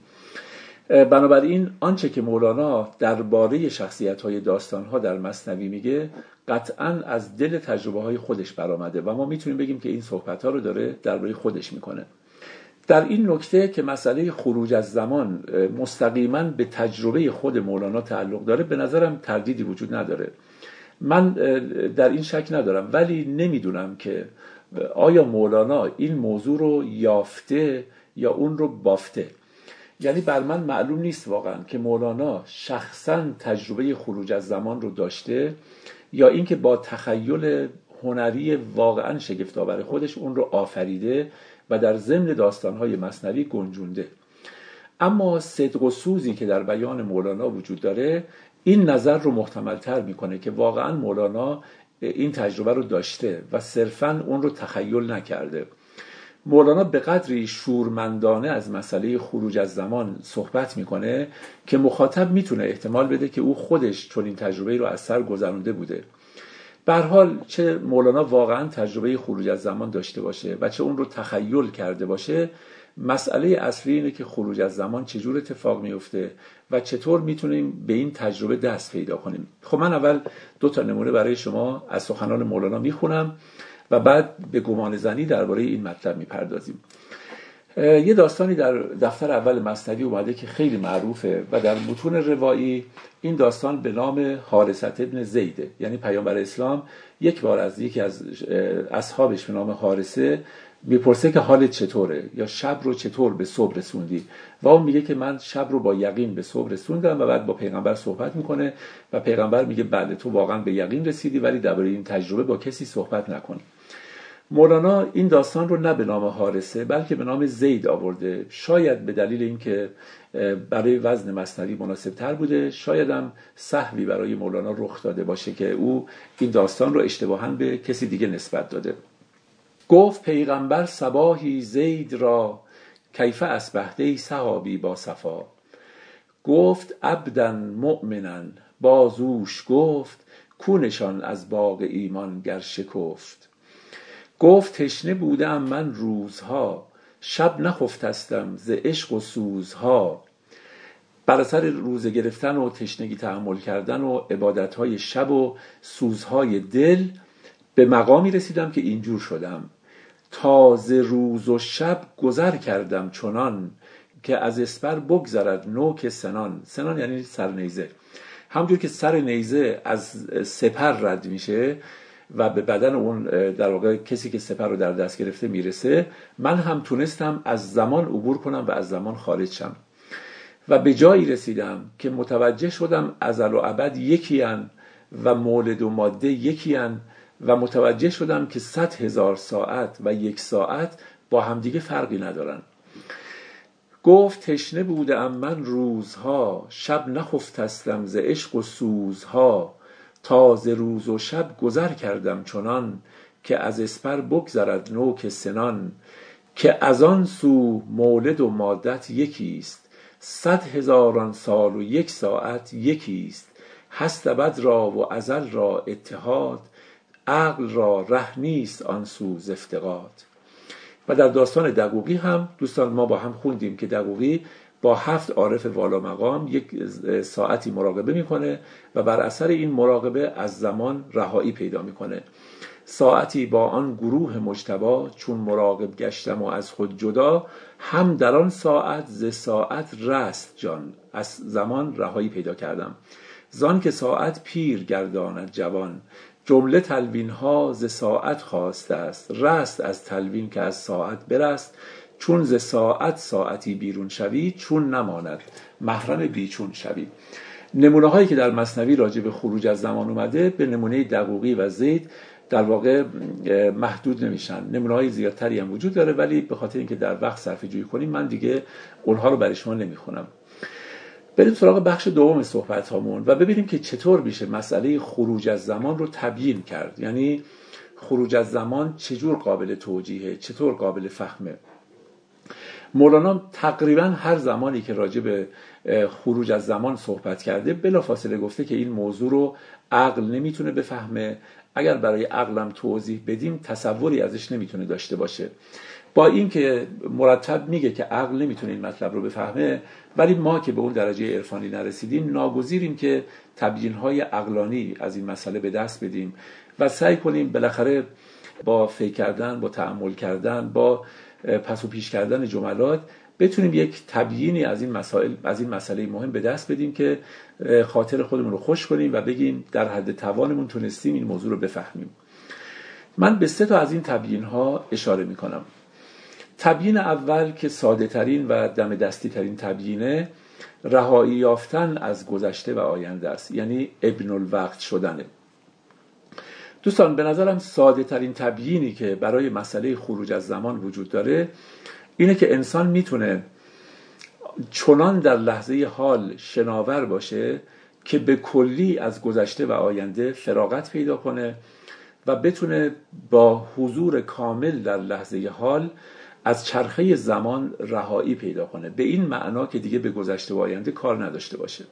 بنابراین آنچه که مولانا درباره شخصیت‌های داستان‌ها در مثنوی میگه قطعاً از دل تجربه‌های خودش برآمده و ما میتونیم بگیم که این صحبت‌ها رو داره درباره خودش میکنه. در این نکته که مسئله خروج از زمان مستقیماً به تجربه خود مولانا تعلق داره، به نظرم تردیدی وجود نداره. من در این شک ندارم، ولی نمیدونم که آیا مولانا این موضوع رو یافته یا اون رو بافته. یعنی بر من معلوم نیست واقعا که مولانا شخصا تجربه خروج از زمان رو داشته یا اینکه با تخیل هنری واقعا شگفت‌آور خودش اون رو آفریده و در ضمن داستان‌های مثنوی گنجونده. اما صدق و سوزی که در بیان مولانا وجود داره این نظر رو محتمل‌تر میکنه که واقعا مولانا این تجربه رو داشته و صرفاً اون رو تخیل نکرده. مولانا به قدری شورمندانه از مسئله خروج از زمان صحبت میکنه که مخاطب میتونه احتمال بده که او خودش چون این تجربه رو از سر گذرانده بوده. به هر حال چه مولانا واقعا تجربه خروج از زمان داشته باشه و چه اون رو تخیل کرده باشه، مسئله اصلی اینه که خروج از زمان چجور اتفاق میفته و چطور میتونیم به این تجربه دست پیدا کنیم. خب من اول دو تا نمونه برای شما از سخنان مولانا میخونم و بعد به گمان زنی درباره این مطلب میپردازیم. یه داستانی در دفتر اول مثنوی اومده که خیلی معروفه و در متون روایی این داستان به نام حارثة ابن زیده، یعنی پیامبر اسلام یک بار از یکی از اصحابش به نام حارثه میپرسه که حالت چطوره یا شب رو چطور به صبح رسوندی و اون میگه که من شب رو با یقین به صبح رسوندم و بعد با پیغمبر صحبت میکنه و پیغمبر میگه بله تو واقعا به یقین رسیدی ولی درباره این تجربه با کسی صحبت نکن. مولانا این داستان رو نه به نام حارثه بلکه به نام زید آورده، شاید به دلیل اینکه برای وزن مثنوی مناسب تر بوده، شاید هم سهوی برای مولانا رخ داده باشه که او این داستان رو اشتباهاً به کسی دیگه نسبت داده. گفت پیغمبر صباحی زید را کیف اصبحته صحابی با صفا. گفت عبدن مؤمنا بازوش گفت کونشان از باغ ایمان گر شکفت. گفت تشنه بودم من روزها شب نخفتستم ز عشق و سوزها. بر اثر روزه گرفتن و تشنگی تحمل کردن و عبادتهای شب و سوزهای دل به مقامی رسیدم که اینجور شدم. تازه روز و شب گذر کردم چنان که از اسپر بگذرد نوک سنان. سنان یعنی سر نیزه. همونجور که سر نیزه از سپر رد میشه و به بدن اون در واقع کسی که سپر رو در دست گرفته میرسه، من هم تونستم از زمان عبور کنم و از زمان خارج شم و به جایی رسیدم که متوجه شدم ازل و ابد یکی ان و مولد و ماده یکی ان و متوجه شدم که صد هزار ساعت و یک ساعت با همدیگه فرقی ندارن. گفت تشنه بودم من روزها شب نخفتستم ز عشق و سوزها. تازه روز و شب گذر کردم چنان که از اسپر بگذرد نوک سنان. که از آن سو مولد و مادت یکیست صد هزاران سال و یک ساعت یکیست. هست ابد را و ازل را اتحاد عقل را ره نیست آن سو ز افتقاد. و در داستان دقوقی هم دوستان ما با هم خوندیم که دقوقی با هفت عارف والا مقام یک ساعتی مراقبه میکنه و بر اثر این مراقبه از زمان رهایی پیدا میکنه. ساعتی با آن گروه مجتبی چون مراقب گشتم و از خود جدا. هم در آن ساعت ز ساعت رست جان از زمان رهایی پیدا کردم. زان که ساعت پیر گرداند جوان جمله تلوین ها ز ساعت خواسته است. رست از تلوین که از ساعت برست چون ز ساعت ساعتی بیرون شوی چون نماند محرم بیچون شوی. نمونه هایی که در مثنوی راجع به خروج از زمان اومده به نمونه دقوقی و زید در واقع محدود نمیشن. نمونه های زیادتری هم وجود داره ولی به خاطر اینکه در وقت صرفه جویی کنیم من دیگه اونها رو برای شما نمیخونم. بریم سراغ بخش دوم صحبت هامون و ببینیم که چطور میشه مسئله خروج از زمان رو تبیین کرد. یعنی خروج از زمان چجور قابل توجیهه، چطور قابل فهمه. مولانا تقریبا هر زمانی که راجع به خروج از زمان صحبت کرده بلافاصله گفته که این موضوع رو عقل نمیتونه بفهمه، اگر برای عقلم توضیح بدیم تصوری ازش نمیتونه داشته باشه. با این که مرتب میگه که عقل نمیتونه این مطلب رو بفهمه، ولی ما که به اون درجه عرفانی نرسیدیم ناگزیریم که تبیین‌های عقلانی از این مسئله به دست بدیم و سعی کنیم بالاخره با فکر کردن، با تأمل کردن، با پس و پیش کردن جملات بتونیم یک تبیینی از این مسائل، از این مسئله مهم به دست بدیم که خاطر خودمون رو خوش کنیم و بگیم در حد توانمون تونستیم این موضوع رو بفهمیم. من به سه تا از این تبیین‌ها اشاره می‌کنم. تبیین اول که ساده ترین و دم دستی ترین تبیینه، رهایی یافتن از گذشته و آینده است، یعنی ابن الوقت شدنه. دوستان به نظرم ساده ترین تبیینی که برای مسئله خروج از زمان وجود داره اینه که انسان میتونه چنان در لحظه حال شناور باشه که به کلی از گذشته و آینده فراغت پیدا کنه و بتونه با حضور کامل در لحظه حال از چرخه زمان رهایی پیدا کنه، به این معنا که دیگه به گذشته و آینده کار نداشته باشه.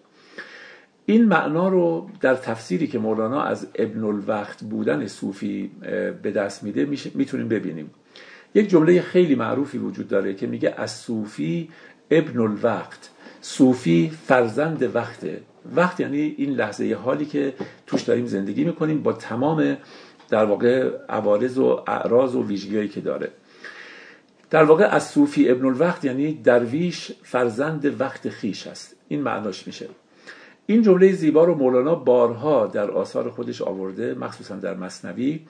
این معنا رو در تفسیری که مولانا از ابن الوقت بودن صوفی به دست میده میتونیم ببینیم. یک جمله خیلی معروفی وجود داره که میگه از صوفی ابن الوقت، صوفی فرزند وقته. وقت یعنی این لحظه حالی که توش داریم زندگی میکنیم با تمام در واقع عوارض و اعراض و ویژگی‌هایی که داره. در واقع از صوفی ابن الوقت یعنی درویش فرزند وقت خیش است، این معناش میشه. این جمله زیبا رو مولانا بارها در آثار خودش آورده، مخصوصا در مثنوی،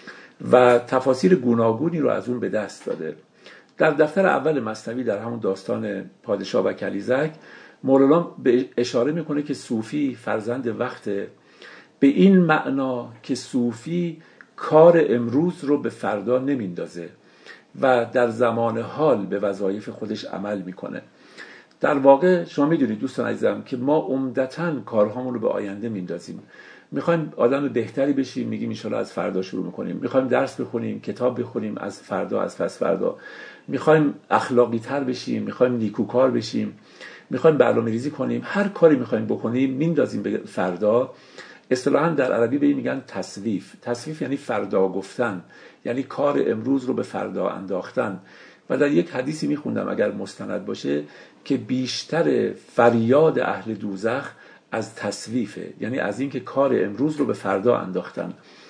و تفاسیر گوناگونی رو از اون به دست داده. در دفتر اول مثنوی در همون داستان پادشاه و کنیزک مولانا به اشاره میکنه که صوفی فرزند وقته، به این معنا که صوفی کار امروز رو به فردا نمیندازه و در زمان حال به وظایف خودش عمل میکنه. در واقع شما میدونید دوستان عزیزم که ما عمدتاً کارهامون رو به آینده میندازیم. میخوایم آدم بهتری بشیم، میگیم ان شاءالله از فردا شروع میکنیم. میخوایم درس بخونیم، کتاب بخونیم، از فردا، از پس فردا. میخوایم اخلاقی تر بشیم، میخوایم نیکوکار بشیم، میخوایم برنامه‌ریزی کنیم. هر کاری میخوایم بکنیم میندازیم به فردا. اصطلاحاً در عربی به این میگن تسویف. تسویف یعنی فردا گفتن، یعنی کار امروز رو به فردا انداختن. و در یک حدیثی میخوندم اگر مستند باشه که بیشتر فریاد اهل دوزخ از تسویفه، یعنی از این که کار امروز رو به فردا انداختن.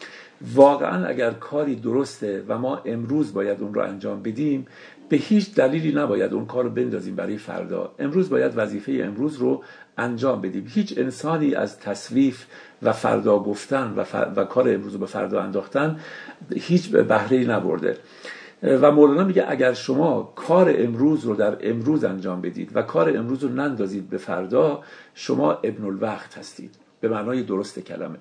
واقعا اگر کاری درسته و ما امروز باید اون رو انجام بدیم، به هیچ دلیلی نباید اون کار رو بندازیم برای فردا. امروز باید وظیفه امروز رو انجام بدیم. هیچ انسانی از تسویف و فردا گفتن و, فر... و کار امروز رو به فردا انداختن هیچ بهره‌ای نبرده. و مولانا میگه اگر شما کار امروز رو در امروز انجام بدید و کار امروز رو نندازید به فردا، شما ابن الوقت هستید به معنای درست کلمه.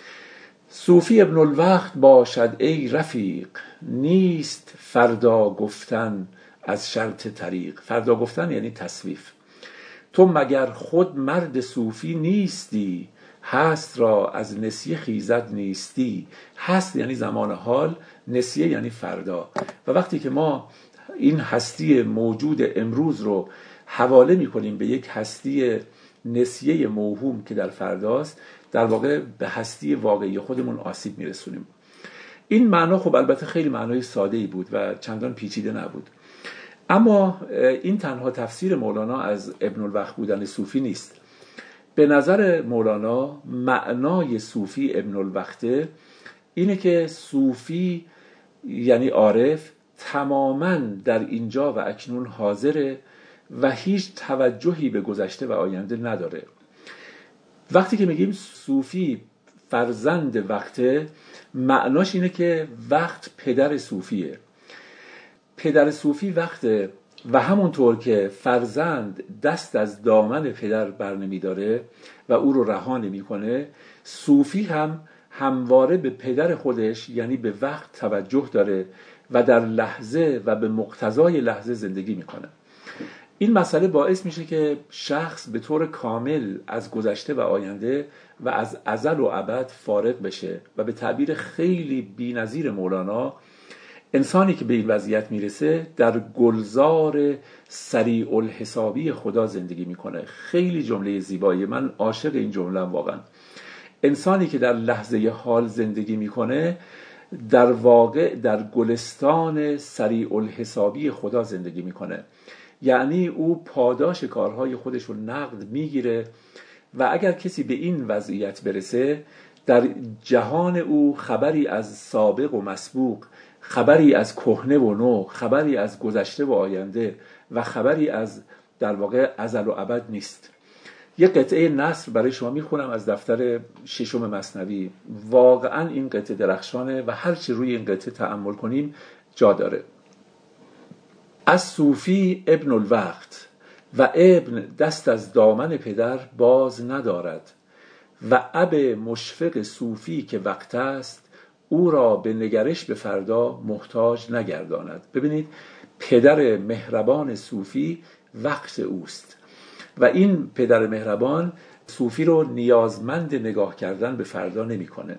صوفی ابن الوقت باشد ای رفیق، نیست فردا گفتن از شرط طریق. فردا گفتن یعنی تسویف. تو مگر خود مرد صوفی نیستی، هست را از نسیه خیزد نیستی. هست یعنی زمان حال، نسیه یعنی فردا. و وقتی که ما این هستی موجود امروز رو حواله میکنیم به یک هستی نسیه موهوم که در فرداست، در واقع به هستی واقعی خودمون آسیب میرسونیم. این معنا خب البته خیلی معنای ساده‌ای بود و چندان پیچیده نبود، اما این تنها تفسیر مولانا از ابن الوقت بودن صوفی نیست. به نظر مولانا معنای صوفی ابن الوقته اینه که صوفی یعنی عارف تماماً در اینجا و اکنون حاضره و هیچ توجهی به گذشته و آینده نداره. وقتی که میگیم صوفی فرزند وقته، معناش اینه که وقت پدر صوفیه. پدر صوفی وقته و همونطور که فرزند دست از دامن پدر بر نمی داره و او رو رها نمی کنه، صوفی هم همواره به پدر خودش یعنی به وقت توجه داره و در لحظه و به مقتضای لحظه زندگی میکنه. این مسئله باعث میشه که شخص به طور کامل از گذشته و آینده و از ازل و ابد فارغ بشه و به تعبیر خیلی بی‌نظیر مولانا انسانی که به این وضعیت میرسه در گلزار سریع الحسابی خدا زندگی میکنه. خیلی جمله زیبایی، من عاشق این جمله ام واقعا. انسانی که در لحظه حال زندگی میکنه در واقع در گلستان سریع الحسابی خدا زندگی میکنه، یعنی او پاداش کارهای خودش رو نقد میگیره و اگر کسی به این وضعیت برسه در جهان او خبری از سابق و مسبوق، خبری از کهنه و نو، خبری از گذشته و آینده و خبری از در واقع ازل و ابد نیست. یه قطعه نثر برای شما میخونم از دفتر ششم مثنوی. واقعا این قطعه درخشانه و هر چی روی این قطعه تأمل کنیم جا داره. از صوفی ابن الوقت و ابن دست از دامن پدر باز ندارد و اب مشفق صوفی که وقت است او را به نگرش به فردا محتاج نگرداند. ببینید، پدر مهربان صوفی وقت اوست و این پدر مهربان صوفی رو نیازمند نگاه کردن به فردا نمی‌کنه.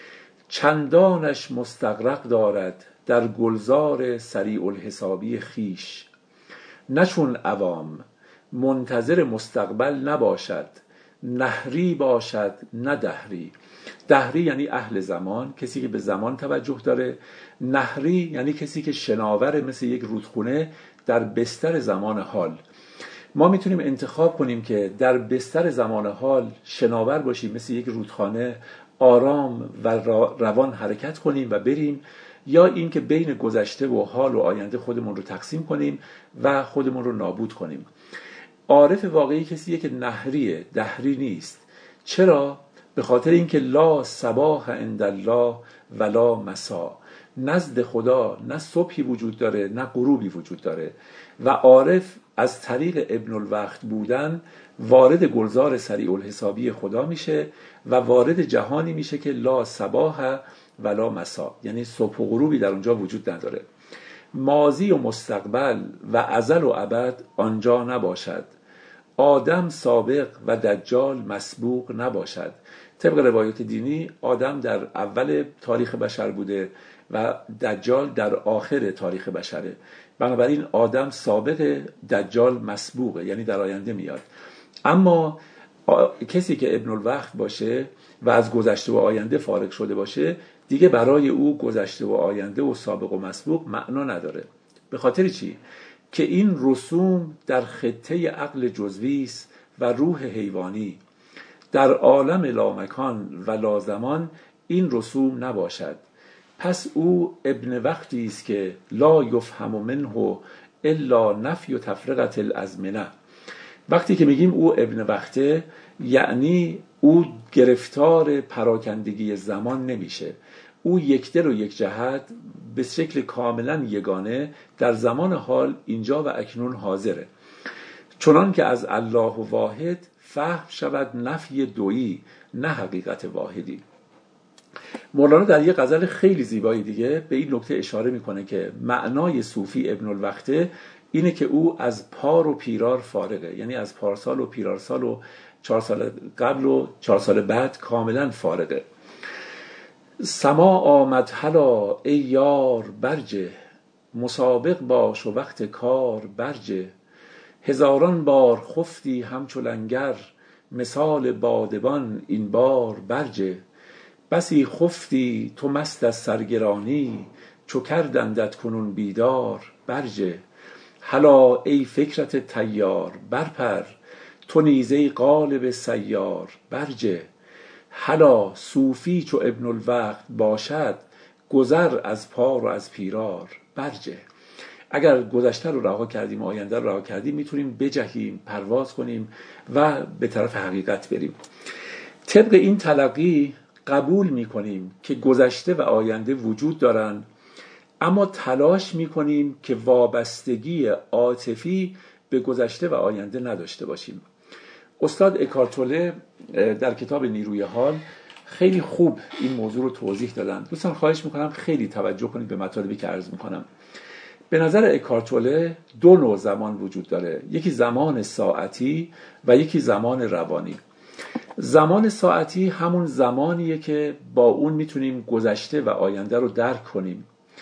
چندانش مستغرق دارد در گلزار سریع الحسابی خیش، نچون عوام منتظر مستقبل نباشد، نهری باشد نه دهری. دهری یعنی اهل زمان، کسی که به زمان توجه داره. نهری یعنی کسی که شناور، مثل یک رودخونه در بستر زمان حال. ما میتونیم انتخاب کنیم که در بستر زمان حال شناور باشیم، مثل یک رودخانه آرام و روان حرکت کنیم و بریم، یا این که بین گذشته و حال و آینده خودمون رو تقسیم کنیم و خودمون رو نابود کنیم. عارف واقعی کسیه که نهریه، دهری نیست. چرا؟ به خاطر اینکه لا صباح عند الله ولا مسا، نزد خدا نه صبحی وجود داره نه غروبی وجود داره و عارف از طریق ابن الوقت بودن وارد گلزار سریع الحسابی خدا میشه و وارد جهانی میشه که لا صباح ولا مسا، یعنی صبح و غروبی در اونجا وجود نداره. ماضی و مستقبل و ازل و ابد آنجا نباشد. آدم سابق و دجال مسبوق نباشد. طبق روایت دینی آدم در اول تاریخ بشر بوده و دجال در آخر تاریخ بشره. بنابراین آدم سابق، دجال مسبوقه، یعنی در آینده میاد. اما کسی که ابن الوقت باشه و از گذشته و آینده فارغ شده باشه دیگه برای او گذشته و آینده و سابق و مسبوق معنا نداره. به خاطر چی؟ که این رسوم در خطه عقل جزوی است و روح حیوانی. در عالم لامکان و لازمان این رسوم نباشد. پس او ابن وقتی است که لا یفهم منه الا نفی و تفرقه الازمنه. وقتی که میگیم او ابن وقته، یعنی او گرفتار پراکندگی زمان نمیشه. او یک دل و یک جهت به شکل کاملا یگانه در زمان حال اینجا و اکنون حاضره. چنان که از الله واحد فهم شود نفی دویی نه حقیقت واحدی. مولانا در یک غزل خیلی زیبایی دیگه به این نکته اشاره میکنه که معنای صوفی ابن الوقته اینه که او از پار و پیرار فارغه، یعنی از پارسال و پیرارسال و چهار سال قبل و چهار سال بعد کاملا فارغه. سما آمد هلا ای یار برجه، مسابق باش و وقت کار برجه. هزاران بار خفتی همچو لنگر، مثال بادبان این بار برجه. بسی خفتی تو مست از سرگرانی، چو کردندت کنون بیدار برجه. هلا ای فکرت طیار برپر، تو نیزه قالب سیار برجه. هلا صوفی چو ابن الوقت باشد، گذر از پار و از پیرار برجه. اگر گذشته رو رها کردیم، آینده رو رها کردیم، میتونیم بجهیم، پرواز کنیم و به طرف حقیقت بریم. طبق این تلقی قبول میکنیم که گذشته و آینده وجود دارن، اما تلاش میکنیم که وابستگی عاطفی به گذشته و آینده نداشته باشیم. استاد اکارتوله در کتاب نیروی حال خیلی خوب این موضوع رو توضیح دادن. دوستان خواهش میکنم خیلی توجه کنید به مطالبی که عرض میکنم. به نظر اکارتوله دو نوع زمان وجود داره، یکی زمان ساعتی و یکی زمان روانی. زمان ساعتی همون زمانیه که با اون میتونیم گذشته و آینده رو درک کنیم.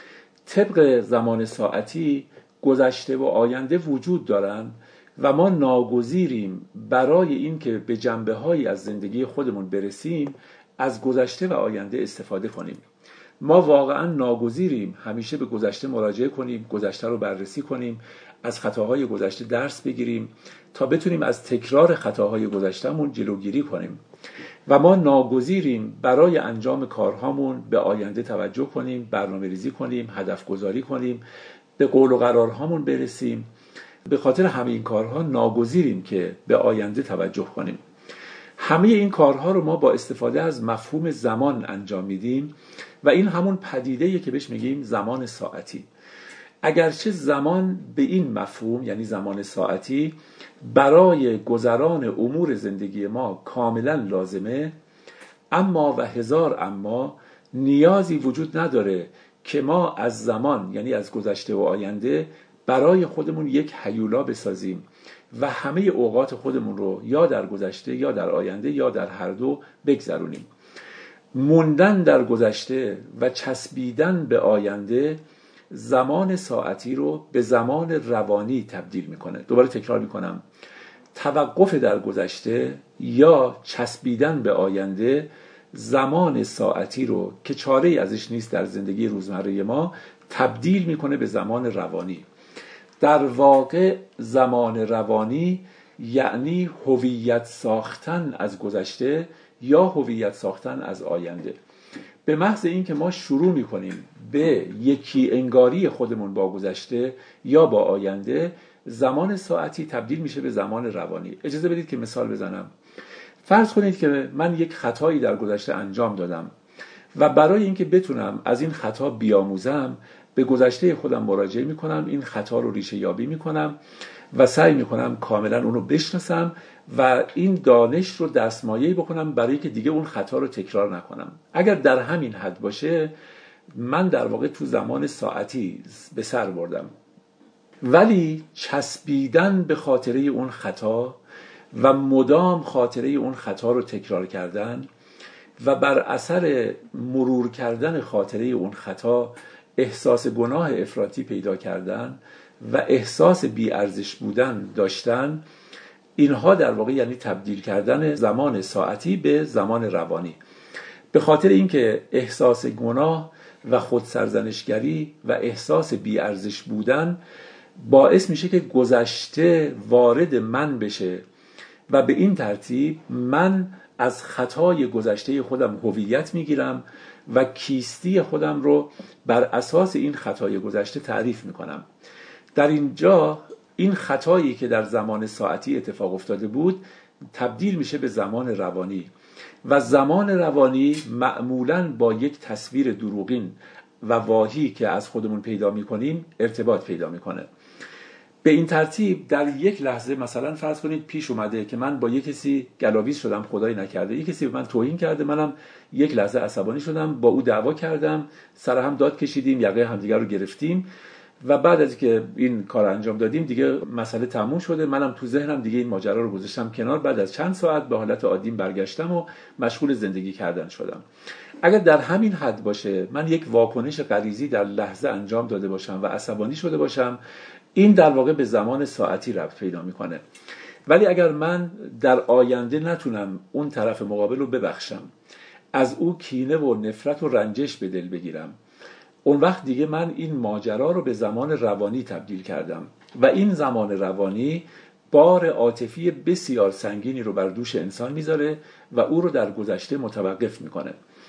طبق زمان ساعتی گذشته و آینده وجود دارن و ما ناگزیریم برای این که به جنبه‌هایی از زندگی خودمون برسیم از گذشته و آینده استفاده کنیم. ما واقعا ناگزیریم همیشه به گذشته مراجعه کنیم، گذشته رو بررسی کنیم، از خطاهای گذشته درس بگیریم تا بتونیم از تکرار خطاهای گذشتهمون جلوگیری کنیم و ما ناگزیریم برای انجام کارهامون به آینده توجه کنیم، برنامه ریزی کنیم، هدف گذاری کنیم، به قول و قرارهامون برسیم. به خاطر همه این کارها ناگزیریم که به آینده توجه کنیم. همه این کارها رو ما با استفاده از مفهوم زمان انجام میدیم و این همون پدیده‌ایه که بهش میگیم زمان ساعتی. اگرچه زمان به این مفهوم یعنی زمان ساعتی برای گذران امور زندگی ما کاملا لازمه، اما و هزار اما نیازی وجود نداره که ما از زمان یعنی از گذشته و آینده برای خودمون یک هیولا بسازیم و همه اوقات خودمون رو یا در گذشته یا در آینده یا در هر دو بگذرونیم. موندن در گذشته و چسبیدن به آینده زمان ساعتی رو به زمان روانی تبدیل میکنه. دوباره تکرار میکنم، توقف در گذشته یا چسبیدن به آینده زمان ساعتی رو که چاره‌ای ازش نیست در زندگی روزمره ما تبدیل میکنه به زمان روانی. در واقع زمان روانی یعنی هویت ساختن از گذشته یا هویت ساختن از آینده. به محض این که ما شروع میکنیم به یکی انگاری خودمون با گذشته یا با آینده، زمان ساعتی تبدیل میشه به زمان روانی. اجازه بدید که مثال بزنم. فرض کنید که من یک خطایی در گذشته انجام دادم و برای اینکه بتونم از این خطا بیاموزم به گذشته خودم مراجعه میکنم، این خطا رو ریشه یابی میکنم و سعی میکنم کاملا اونو بشناسم و این دانش رو دستمایه‌ای بکنم برای که دیگه اون خطا رو تکرار نکنم. اگر در همین حد باشه من در واقع تو زمان ساعتی به سر بردم. ولی چسبیدن به خاطره اون خطا و مدام خاطره اون خطا رو تکرار کردن و بر اثر مرور کردن خاطره اون خطا احساس گناه افراطی پیدا کردن و احساس بی‌ارزش بودن داشتن، اینها در واقع یعنی تبدیل کردن زمان ساعتی به زمان روانی. به خاطر اینکه احساس گناه و خودسرزنشگری و احساس بی‌ارزش بودن باعث میشه که گذشته وارد من بشه و به این ترتیب من از خطای گذشته خودم هویت میگیرم و کیستی خودم رو بر اساس این خطای گذشته تعریف میکنم. در اینجا این خطایی که در زمان ساعتی اتفاق افتاده بود تبدیل میشه به زمان روانی و زمان روانی معمولاً با یک تصویر دروغین و واهی که از خودمون پیدا میکنیم ارتباط پیدا میکنه. به این ترتیب در یک لحظه مثلا فرض کنید پیش اومده که من با یک کسی گلاویز شدم، خدای نکرده یک کسی به من توهین کرده، منم یک لحظه عصبانی شدم، با او دعوا کردم، سر هم داد کشیدیم، یقه همدیگر رو گرفتیم و بعد از که این کار انجام دادیم دیگه مسئله تموم شده. منم تو ذهنم دیگه این ماجرا رو گذاشتم کنار. بعد از چند ساعت به حالت عادیم برگشتم و مشغول زندگی کردن شدم. اگر در همین حد باشه، من یک واکنش غریزی در لحظه انجام داده باشم و عصبانی شده باشم، این در واقع به زمان ساعتی ربط پیدا میکنه. ولی اگر من در آینده نتونم اون طرف مقابل رو ببخشم، از او کینه و نفرت و رنجش به دل بگیرم، اون وقت دیگه من این ماجرا رو به زمان روانی تبدیل کردم و این زمان روانی بار عاطفی بسیار سنگینی رو بر دوش انسان میذاره و او رو در گذشته متوقف میکنه.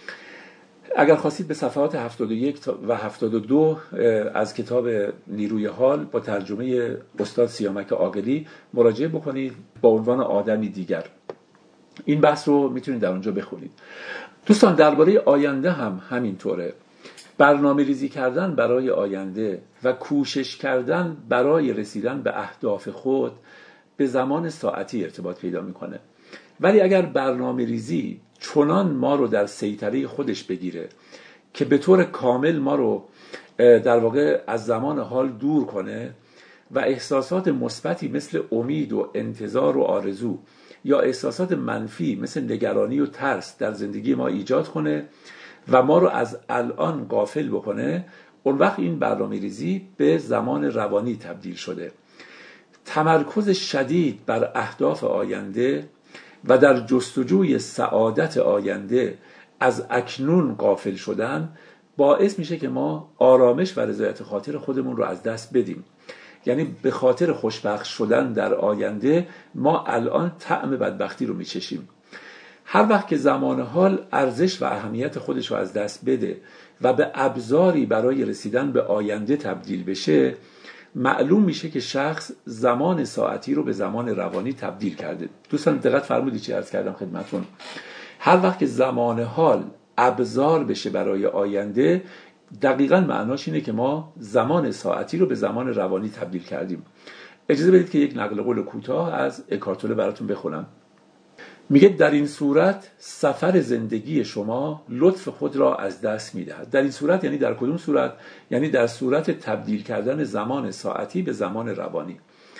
اگر خواستید به صفحات هفتاد و یک و هفتاد و دو از کتاب نیروی حال با ترجمه استاد سیامک عاقلی مراجعه بکنید با عنوان آدمی دیگر. این بحث رو میتونید در اونجا بخونید. دوستان، درباره آینده هم همینطوره. برنامه ریزی کردن برای آینده و کوشش کردن برای رسیدن به اهداف خود به زمان ساعتی ارتباط پیدا میکنه. ولی اگر برنامه ریزی چنان ما رو در سیطره خودش بگیره که به طور کامل ما رو در واقع از زمان حال دور کنه و احساسات مثبتی مثل امید و انتظار و آرزو یا احساسات منفی مثل نگرانی و ترس در زندگی ما ایجاد کنه و ما رو از الان غافل بکنه، اون وقت این برنامه ریزی به زمان روانی تبدیل شده. تمرکز شدید بر اهداف آینده و در جستجوی سعادت آینده از اکنون غافل شدن باعث میشه که ما آرامش و رضایت خاطر خودمون رو از دست بدیم. یعنی به خاطر خوشبخت شدن در آینده ما الان طعم بدبختی رو میچشیم. هر وقت که زمان حال ارزش و اهمیت خودش رو از دست بده و به ابزاری برای رسیدن به آینده تبدیل بشه، معلوم میشه که شخص زمان ساعتی رو به زمان روانی تبدیل کرده. دوستان دقت فرمودید چی عرض کردم خدمتتون؟ هر وقت که زمان حال ابزار بشه برای آینده، دقیقاً معناش اینه که ما زمان ساعتی رو به زمان روانی تبدیل کردیم. اجازه بدید که یک نقل قول کوتاه از اکارت توله براتون بخونم. میگه در این صورت سفر زندگی شما لطف خود را از دست میدهد. در این صورت یعنی در کدوم صورت؟ یعنی در صورت تبدیل کردن زمان ساعتی به زمان روانی.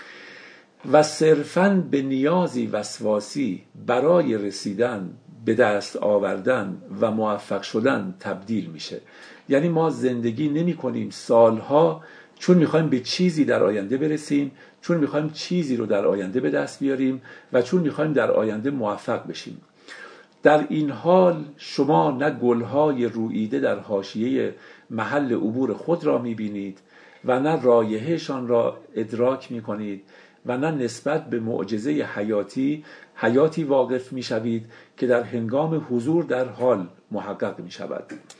و صرفاً به نیازی وسواسی برای رسیدن به دست آوردن و موفق شدن تبدیل میشه. یعنی ما زندگی نمی کنیم سالها چون میخوایم به چیزی در آینده برسیم، چون میخوایم چیزی رو در آینده به دست بیاریم و چون میخوایم در آینده موفق بشیم. در این حال شما نه گلهای روییده در حاشیه محل عبور خود را میبینید و نه رایحه‌شان را ادراک میکنید و نه نسبت به معجزه حیاتی حیاتی واقف میشوید که در هنگام حضور در حال محقق میشود.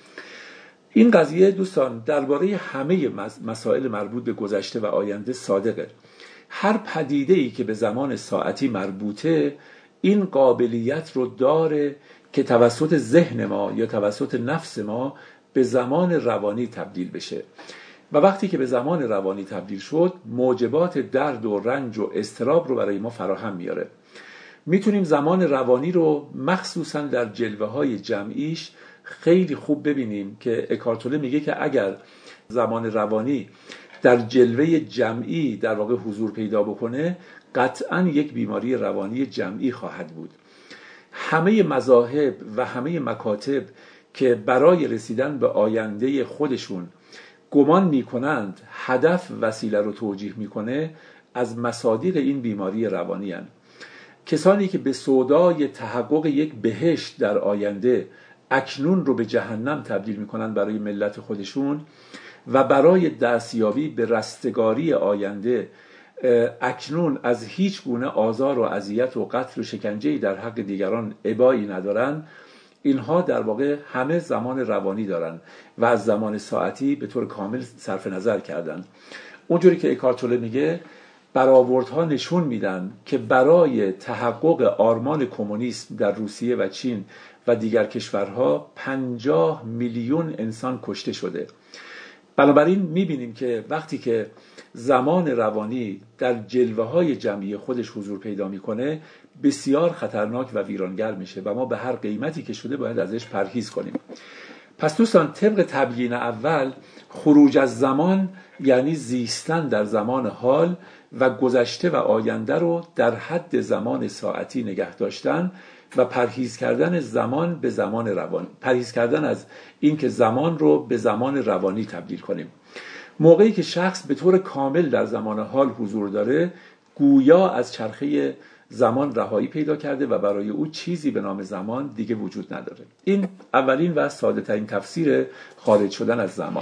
این قضیه دوستان درباره همه مسائل مربوط به گذشته و آینده صادقه. هر پدیده‌ای که به زمان ساعتی مربوطه این قابلیت رو داره که توسط ذهن ما یا توسط نفس ما به زمان روانی تبدیل بشه و وقتی که به زمان روانی تبدیل شد موجبات درد و رنج و اضطراب رو برای ما فراهم میاره. میتونیم زمان روانی رو مخصوصا در جلوه های جمعیش خیلی خوب ببینیم که اکارت توله میگه که اگر زمان روانی در جلوه جمعی در واقع حضور پیدا بکنه قطعاً یک بیماری روانی جمعی خواهد بود. همه مذاهب و همه مکاتب که برای رسیدن به آینده خودشون گمان میکنند هدف وسیله رو توجیه میکنه از مصادیق این بیماری روانی هستند. کسانی که به سودای تحقق یک بهشت در آینده اکنون رو به جهنم تبدیل میکنن برای ملت خودشون و برای دستیابی به رستگاری آینده اکنون از هیچ گونه آزار و اذیت و قتل و شکنجه‌ای در حق دیگران ابایی ندارن، اینها در واقع همه زمان روانی دارن و از زمان ساعتی به طور کامل صرف نظر کردن. اونجوری که اکارت توله میگه برآوردها نشون میدن که برای تحقق آرمان کمونیسم در روسیه و چین و دیگر کشورها پنجاه میلیون انسان کشته شده. بنابراین میبینیم که وقتی که زمان روانی در جلوه های جمعی خودش حضور پیدا میکنه بسیار خطرناک و ویرانگر میشه و ما به هر قیمتی که شده باید ازش پرهیز کنیم. پس دوستان طبق تبیین اول خروج از زمان یعنی زیستن در زمان حال و گذشته و آینده رو در حد زمان ساعتی نگه داشتن و پرهیز کردن زمان به زمان روانی، پرهیز کردن از این که زمان رو به زمان روانی تبدیل کنیم. موقعی که شخص به طور کامل در زمان حال حضور داره گویا از چرخه زمان رهایی پیدا کرده و برای او چیزی به نام زمان دیگه وجود نداره. این اولین و ساده ترین تفسیر خارج شدن از زمان.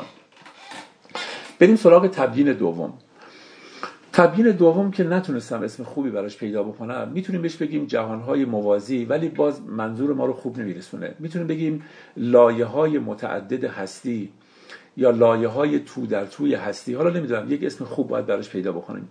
بریم سراغ تبیین دوم. تبیین دوم که نتونستم اسم خوبی براش پیدا بکنم، میتونیم بهش بگیم جهانهای موازی، ولی باز منظور ما رو خوب نمیرسونه. میتونیم بگیم لایه‌های متعدد هستی یا لایه‌های تو در توی هستی. حالا نمیدونم یک اسم خوب باید براش پیدا بکنیم.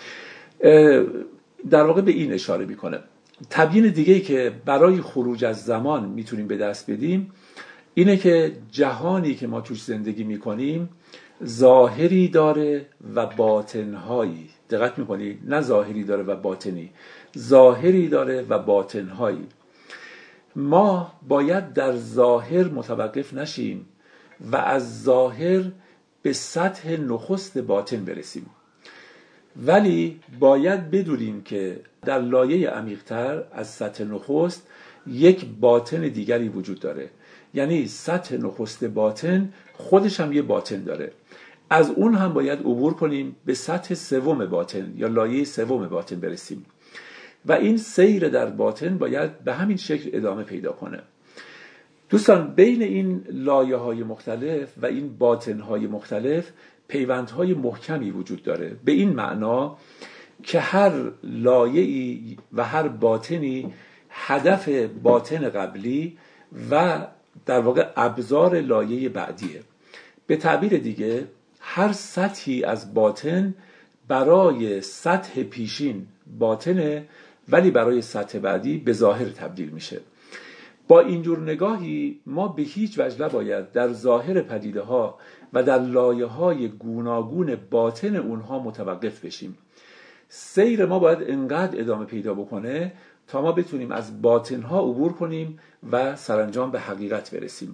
در واقع به این اشاره میکنه. تبیین دیگه‌ای که برای خروج از زمان میتونیم به دست بدیم اینه که جهانی که ما توش زندگی میکنیم ظاهری داره و باطنهایی. دقت میکنی؟ نه ظاهری داره و باطنی، ظاهری داره و باطنهایی. ما باید در ظاهر متوقف نشیم و از ظاهر به سطح نخست باطن برسیم، ولی باید بدونیم که در لایه عمیق‌تر از سطح نخست یک باطن دیگری وجود داره. یعنی سطح نخست باطن خودش هم یه باطن داره. از اون هم باید عبور کنیم به سطح سوم باطن یا لایه سوم باطن برسیم و این سیر در باطن باید به همین شکل ادامه پیدا کنه. دوستان بین این لایه های مختلف و این باطن های مختلف پیوندهای محکمی وجود داره، به این معنا که هر لایه‌ای و هر باطنی هدف باطن قبلی و در واقع ابزار لایه بعدیه. به تعبیر دیگه هر سطحی از باطن برای سطح پیشین باطنه ولی برای سطح بعدی به ظاهر تبدیل میشه. با اینجور نگاهی ما به هیچ وجه نباید در ظاهر پدیده ها و در لایه های گوناگون باطن اونها متوقف بشیم. سیر ما باید انقدر ادامه پیدا بکنه تا ما بتونیم از باطن ها عبور کنیم و سرانجام به حقیقت برسیم.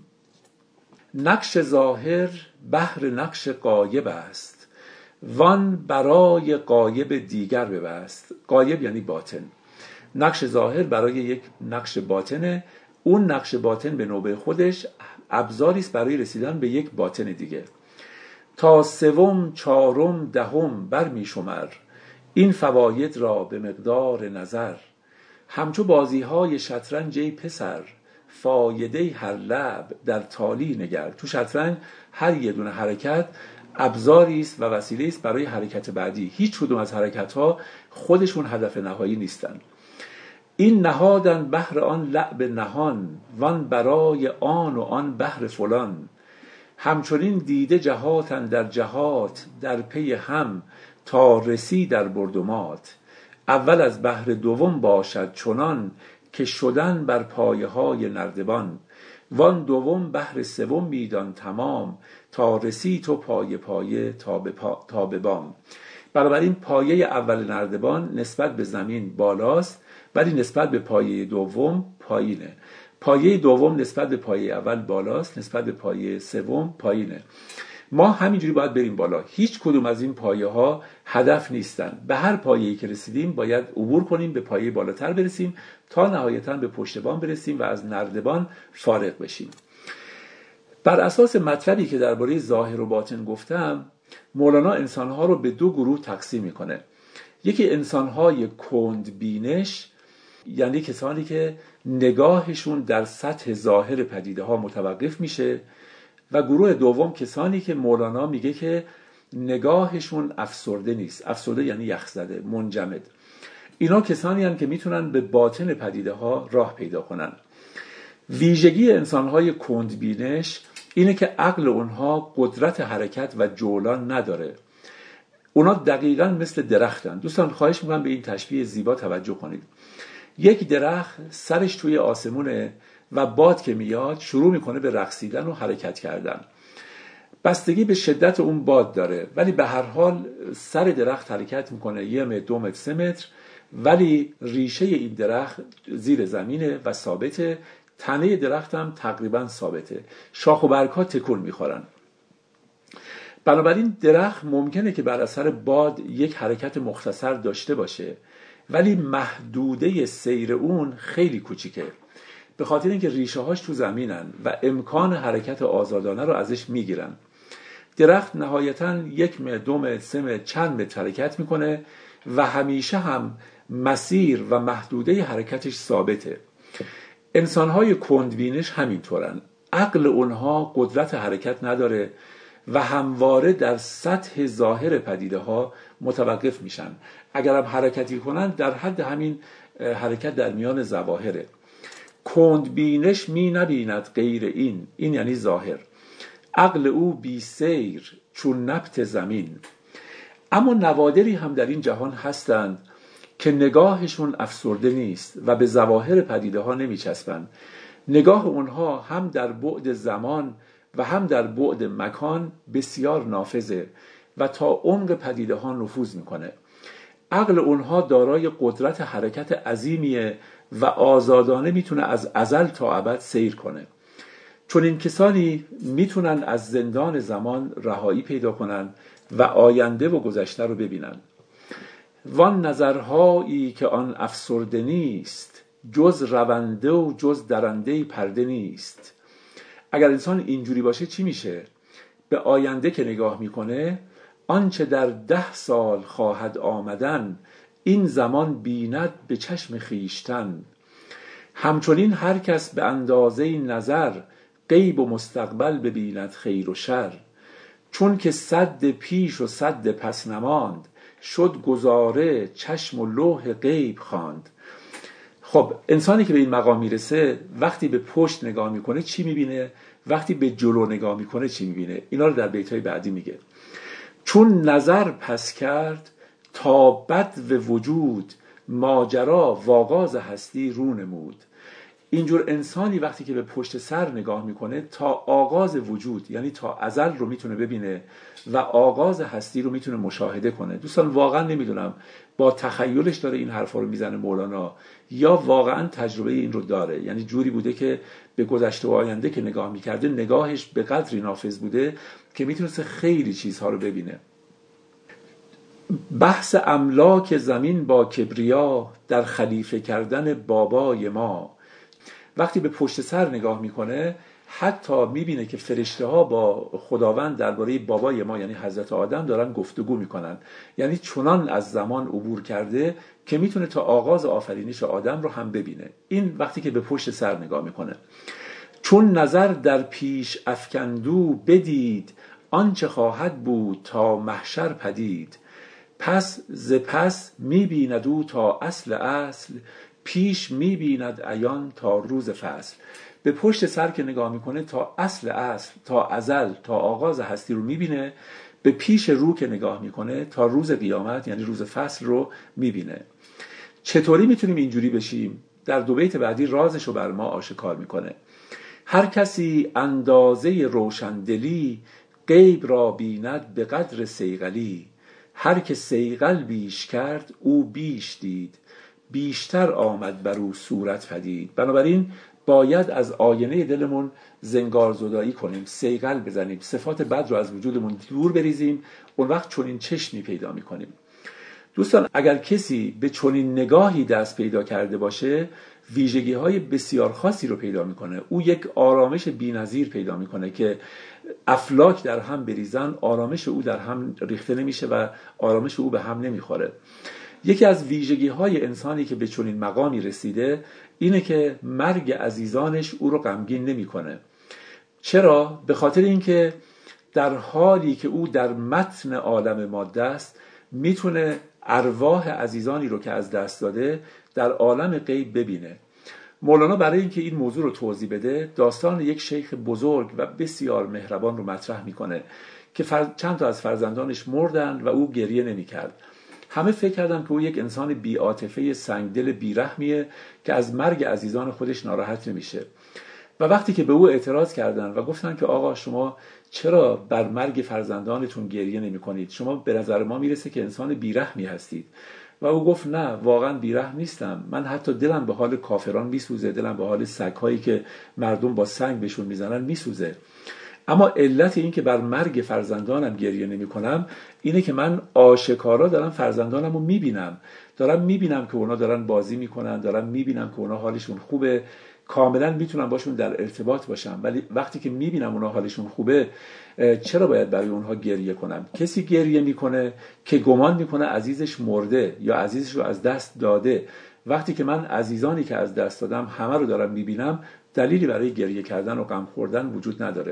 نقش ظاهر بهر نقش غایب است، وان برای غایب دیگر ببست. غایب یعنی باطن. نقش ظاهر برای یک نقش باطنه، اون نقش باطن به نوبه خودش ابزاری است برای رسیدن به یک باطن دیگه. تا سوم چهارم دهم بر می شمر، این فواید را به مقدار نظر. همچو بازی های شطرنج ای پسر، فایده هر لعب در تالی نگر. تو شطرنج هر یه دونه حرکت ابزاری است و وسیله است برای حرکت بعدی. هیچ کدوم از حرکت ها خودشون هدف نهایی نیستن. این نهادن بهر آن لعب نهان، وان برای آن و آن بهر فلان. همچنین دیده جهاتن در جهات، در پی هم تا رسی در بردمات. اول از بهر دوم باشد چنان، که شدن بر پایه های نردبان. وان دوم بهر سوم میدان تمام، تا رسی تو پایه پایه تا به, پا تا به بام. بنابراین پایه اول نردبان نسبت به زمین بالاست ولی نسبت به پایه دوم پایینه. پایه دوم نسبت به پایه اول بالاست، نسبت به پایه سوم پایینه. ما همینجوری باید بریم بالا. هیچ کدوم از این پایه ها هدف نیستن. به هر پایه‌ای که رسیدیم باید عبور کنیم، به پایه بالاتر برسیم تا نهایتاً به پشت بام برسیم و از نردبان فارغ بشیم. بر اساس مطلبی که درباره ظاهر و باطن گفتم، مولانا انسانها رو به دو گروه تقسیم میکنه. یکی انسانهای کند بینش، یعنی کسانی که نگاهشون در سطح ظاهر پدیده ها متوقف میشه، و گروه دوم کسانی که مولانا میگه که نگاهشون افسرده نیست. افسرده یعنی یخزده، منجمد. اینا کسانی هستند که میتونن به باطن پدیده ها راه پیدا کنن. ویژگی انسانهای کندبینش اینه که عقل اونها قدرت حرکت و جولان نداره. اونا دقیقاً مثل درختن. دوستان خواهش میکنم به این تشبیه زیبا توجه کنید. یک درخت سرش توی آسمونه و باد که میاد شروع میکنه به رقصیدن و حرکت کردن. بستگی به شدت اون باد داره، ولی به هر حال سر درخت حرکت میکنه یه متر، دو متر، سه متر، ولی ریشه این درخت زیر زمینه و ثابته. تنه درخت هم تقریبا ثابته. شاخ و برگ‌ها تکون میخورن. بنابراین درخت ممکنه که بر اثر باد یک حرکت مختصر داشته باشه، ولی محدوده سیر اون خیلی کوچیکه، به خاطر اینکه ریشه هاش تو زمینن و امکان حرکت آزادانه رو ازش میگیرن. درخت نهایتاً یک متر، دو متر، سه متر، چند متر حرکت میکنه و همیشه هم مسیر و محدوده حرکتش ثابته. انسانهای کندبینش همینطورن. عقل اونها قدرت حرکت نداره و همواره در سطح ظاهر پدیده ها متوقف میشن. اگر هم حرکتی کنن در حد همین حرکت در میان ظواهره. کندبینش می نبیند غیر این، این یعنی ظاهر. عقل او بی سیر چون نبت زمین. اما نوادری هم در این جهان هستند که نگاهشون افسرده نیست و به ظواهر پدیده ها نمی چسبن. نگاه اونها هم در بعد زمان و هم در بعد مکان بسیار نافذه و تا عمق پدیده ها نفوذ میکنه. عقل اونها دارای قدرت حرکت عظیمیه و آزادانه میتونه از ازل تا ابد سیر کنه. چون این کسانی میتونن از زندان زمان رهایی پیدا کنن و آینده و گذشته رو ببینن. وان نظرهایی که آن افسرده نیست، جز رونده و جز درنده پرده نیست. اگر انسان اینجوری باشه چی میشه؟ به آینده که نگاه میکنه، آنچه در ده سال خواهد آمدن این زمان بیند به چشم خیشتن. همچنین هر کس به اندازه نظر غیب و مستقبل ببیند خیر و شر. چون که صد پیش و صد پس نماند، شد گزاره چشم و لوح غیب خواند. خب انسانی که به این مقام میرسه وقتی به پشت نگاه میکنه چی میبینه؟ وقتی به جلو نگاه میکنه چی میبینه؟ اینا رو در بیتهای بعدی میگه. چون نظر پس کرد تا بدو وجود، ماجرا و آغاز هستی رو نمود. اینجور انسانی وقتی که به پشت سر نگاه میکنه تا آغاز وجود، یعنی تا ازل رو میتونه ببینه و آغاز هستی رو میتونه مشاهده کنه. دوستان واقعا نمیدونم با تخیلش داره این حرفا رو میزنه مولانا یا واقعا تجربه این رو داره، یعنی جوری بوده که به گذشته و آینده که نگاه میکرده نگاهش به قدری نافذ بوده که میتونسته خیلی چیزها رو ببینه. بحث املاک زمین با کبریا، در خلیفه کردن بابای ما. وقتی به پشت سر نگاه میکنه حتی میبینه که فرشته ها با خداوند درباره بابای ما یعنی حضرت آدم دارن گفتگو میکنن، یعنی چنان از زمان عبور کرده که میتونه تا آغاز آفرینش آدم رو هم ببینه. این وقتی که به پشت سر نگاه میکنه. چون نظر در پیش افکندو بدید، آنچه خواهد بود تا محشر پدید. پس ز پس میبیند او تا اصل اصل، پیش میبیند عیان تا روز فصل. به پشت سر که نگاه میکنه تا اصل اصل، تا ازل، تا آغاز هستی رو میبینه. به پیش رو که نگاه میکنه تا روز قیامت یعنی روز فصل رو میبینه. چطوری میتونیم اینجوری بشیم؟ در دو بیت بعدی رازش رو بر ما آشکار میکنه. هر کسی اندازه روشندلی، غیب را بیند به قدر صیقلی. هر که صیقل بیش کرد او بیش دید، بیشتر آمد بر او صورت پدید. بنابراین باید از آینه دلمون زنگار زدایی کنیم، صیقل بزنیم، صفات بد رو از وجودمون دور بریزیم، اون وقت چنین چشمی پیدا میکنیم. دوستان اگر کسی به چنین نگاهی دست پیدا کرده باشه ویژگی های بسیار خاصی رو پیدا میکنه. او یک آرامش بی‌نظیر پیدا میکنه که افلاک در هم بریزن آرامش او در هم ریخته نمیشه و آرامش او به هم نمیخوره. یکی از ویژگی های انسانی که به چنین مقامی رسیده اینه که مرگ عزیزانش او رو غمگین نمیکنه. چرا؟ به خاطر اینکه در حالی که او در متن عالم ماده است میتونه ارواح عزیزانی رو که از دست داده در عالم غیب ببینه. مولانا برای اینکه این موضوع رو توضیح بده داستان یک شیخ بزرگ و بسیار مهربان رو مطرح میکنه که فر... چند تا از فرزندانش مردن و او گریه نمیکرد. همه فکر کردن که او یک انسان بی‌عاطفه سنگدل بیرحمیه که از مرگ عزیزان خودش ناراحت نمیشه. و وقتی که به او اعتراض کردن و گفتن که آقا شما چرا بر مرگ فرزندانتون گریه نمی کنید؟ شما به نظر ما میرسه که انسان بیرحمی هستید. و او گفت نه واقعا بیرحم نیستم، من حتی دلم به حال کافران میسوزه، دلم به حال سگ‌هایی که مردم با سنگ بهشون میزنن میسوزه. اما علت این که بر مرگ فرزندانم گریه نمی کنم اینه که من آشکارا دارم فرزندانم رو میبینم، دارم میبینم که اونا دارن بازی میکنن، دارم میبینم که اونا حالشون خوبه، کاملا میتونم باشون در ارتباط باشم. ولی وقتی که میبینم اونا حالشون خوبه چرا باید برای اونها گریه کنم؟ کسی گریه میکنه که گمان میکنه عزیزش مرده یا عزیزش رو از دست داده. وقتی که من عزیزانی که از دست دادم همه رو دارم میبینم دلیلی برای گریه کردن و غم خوردن وجود نداره.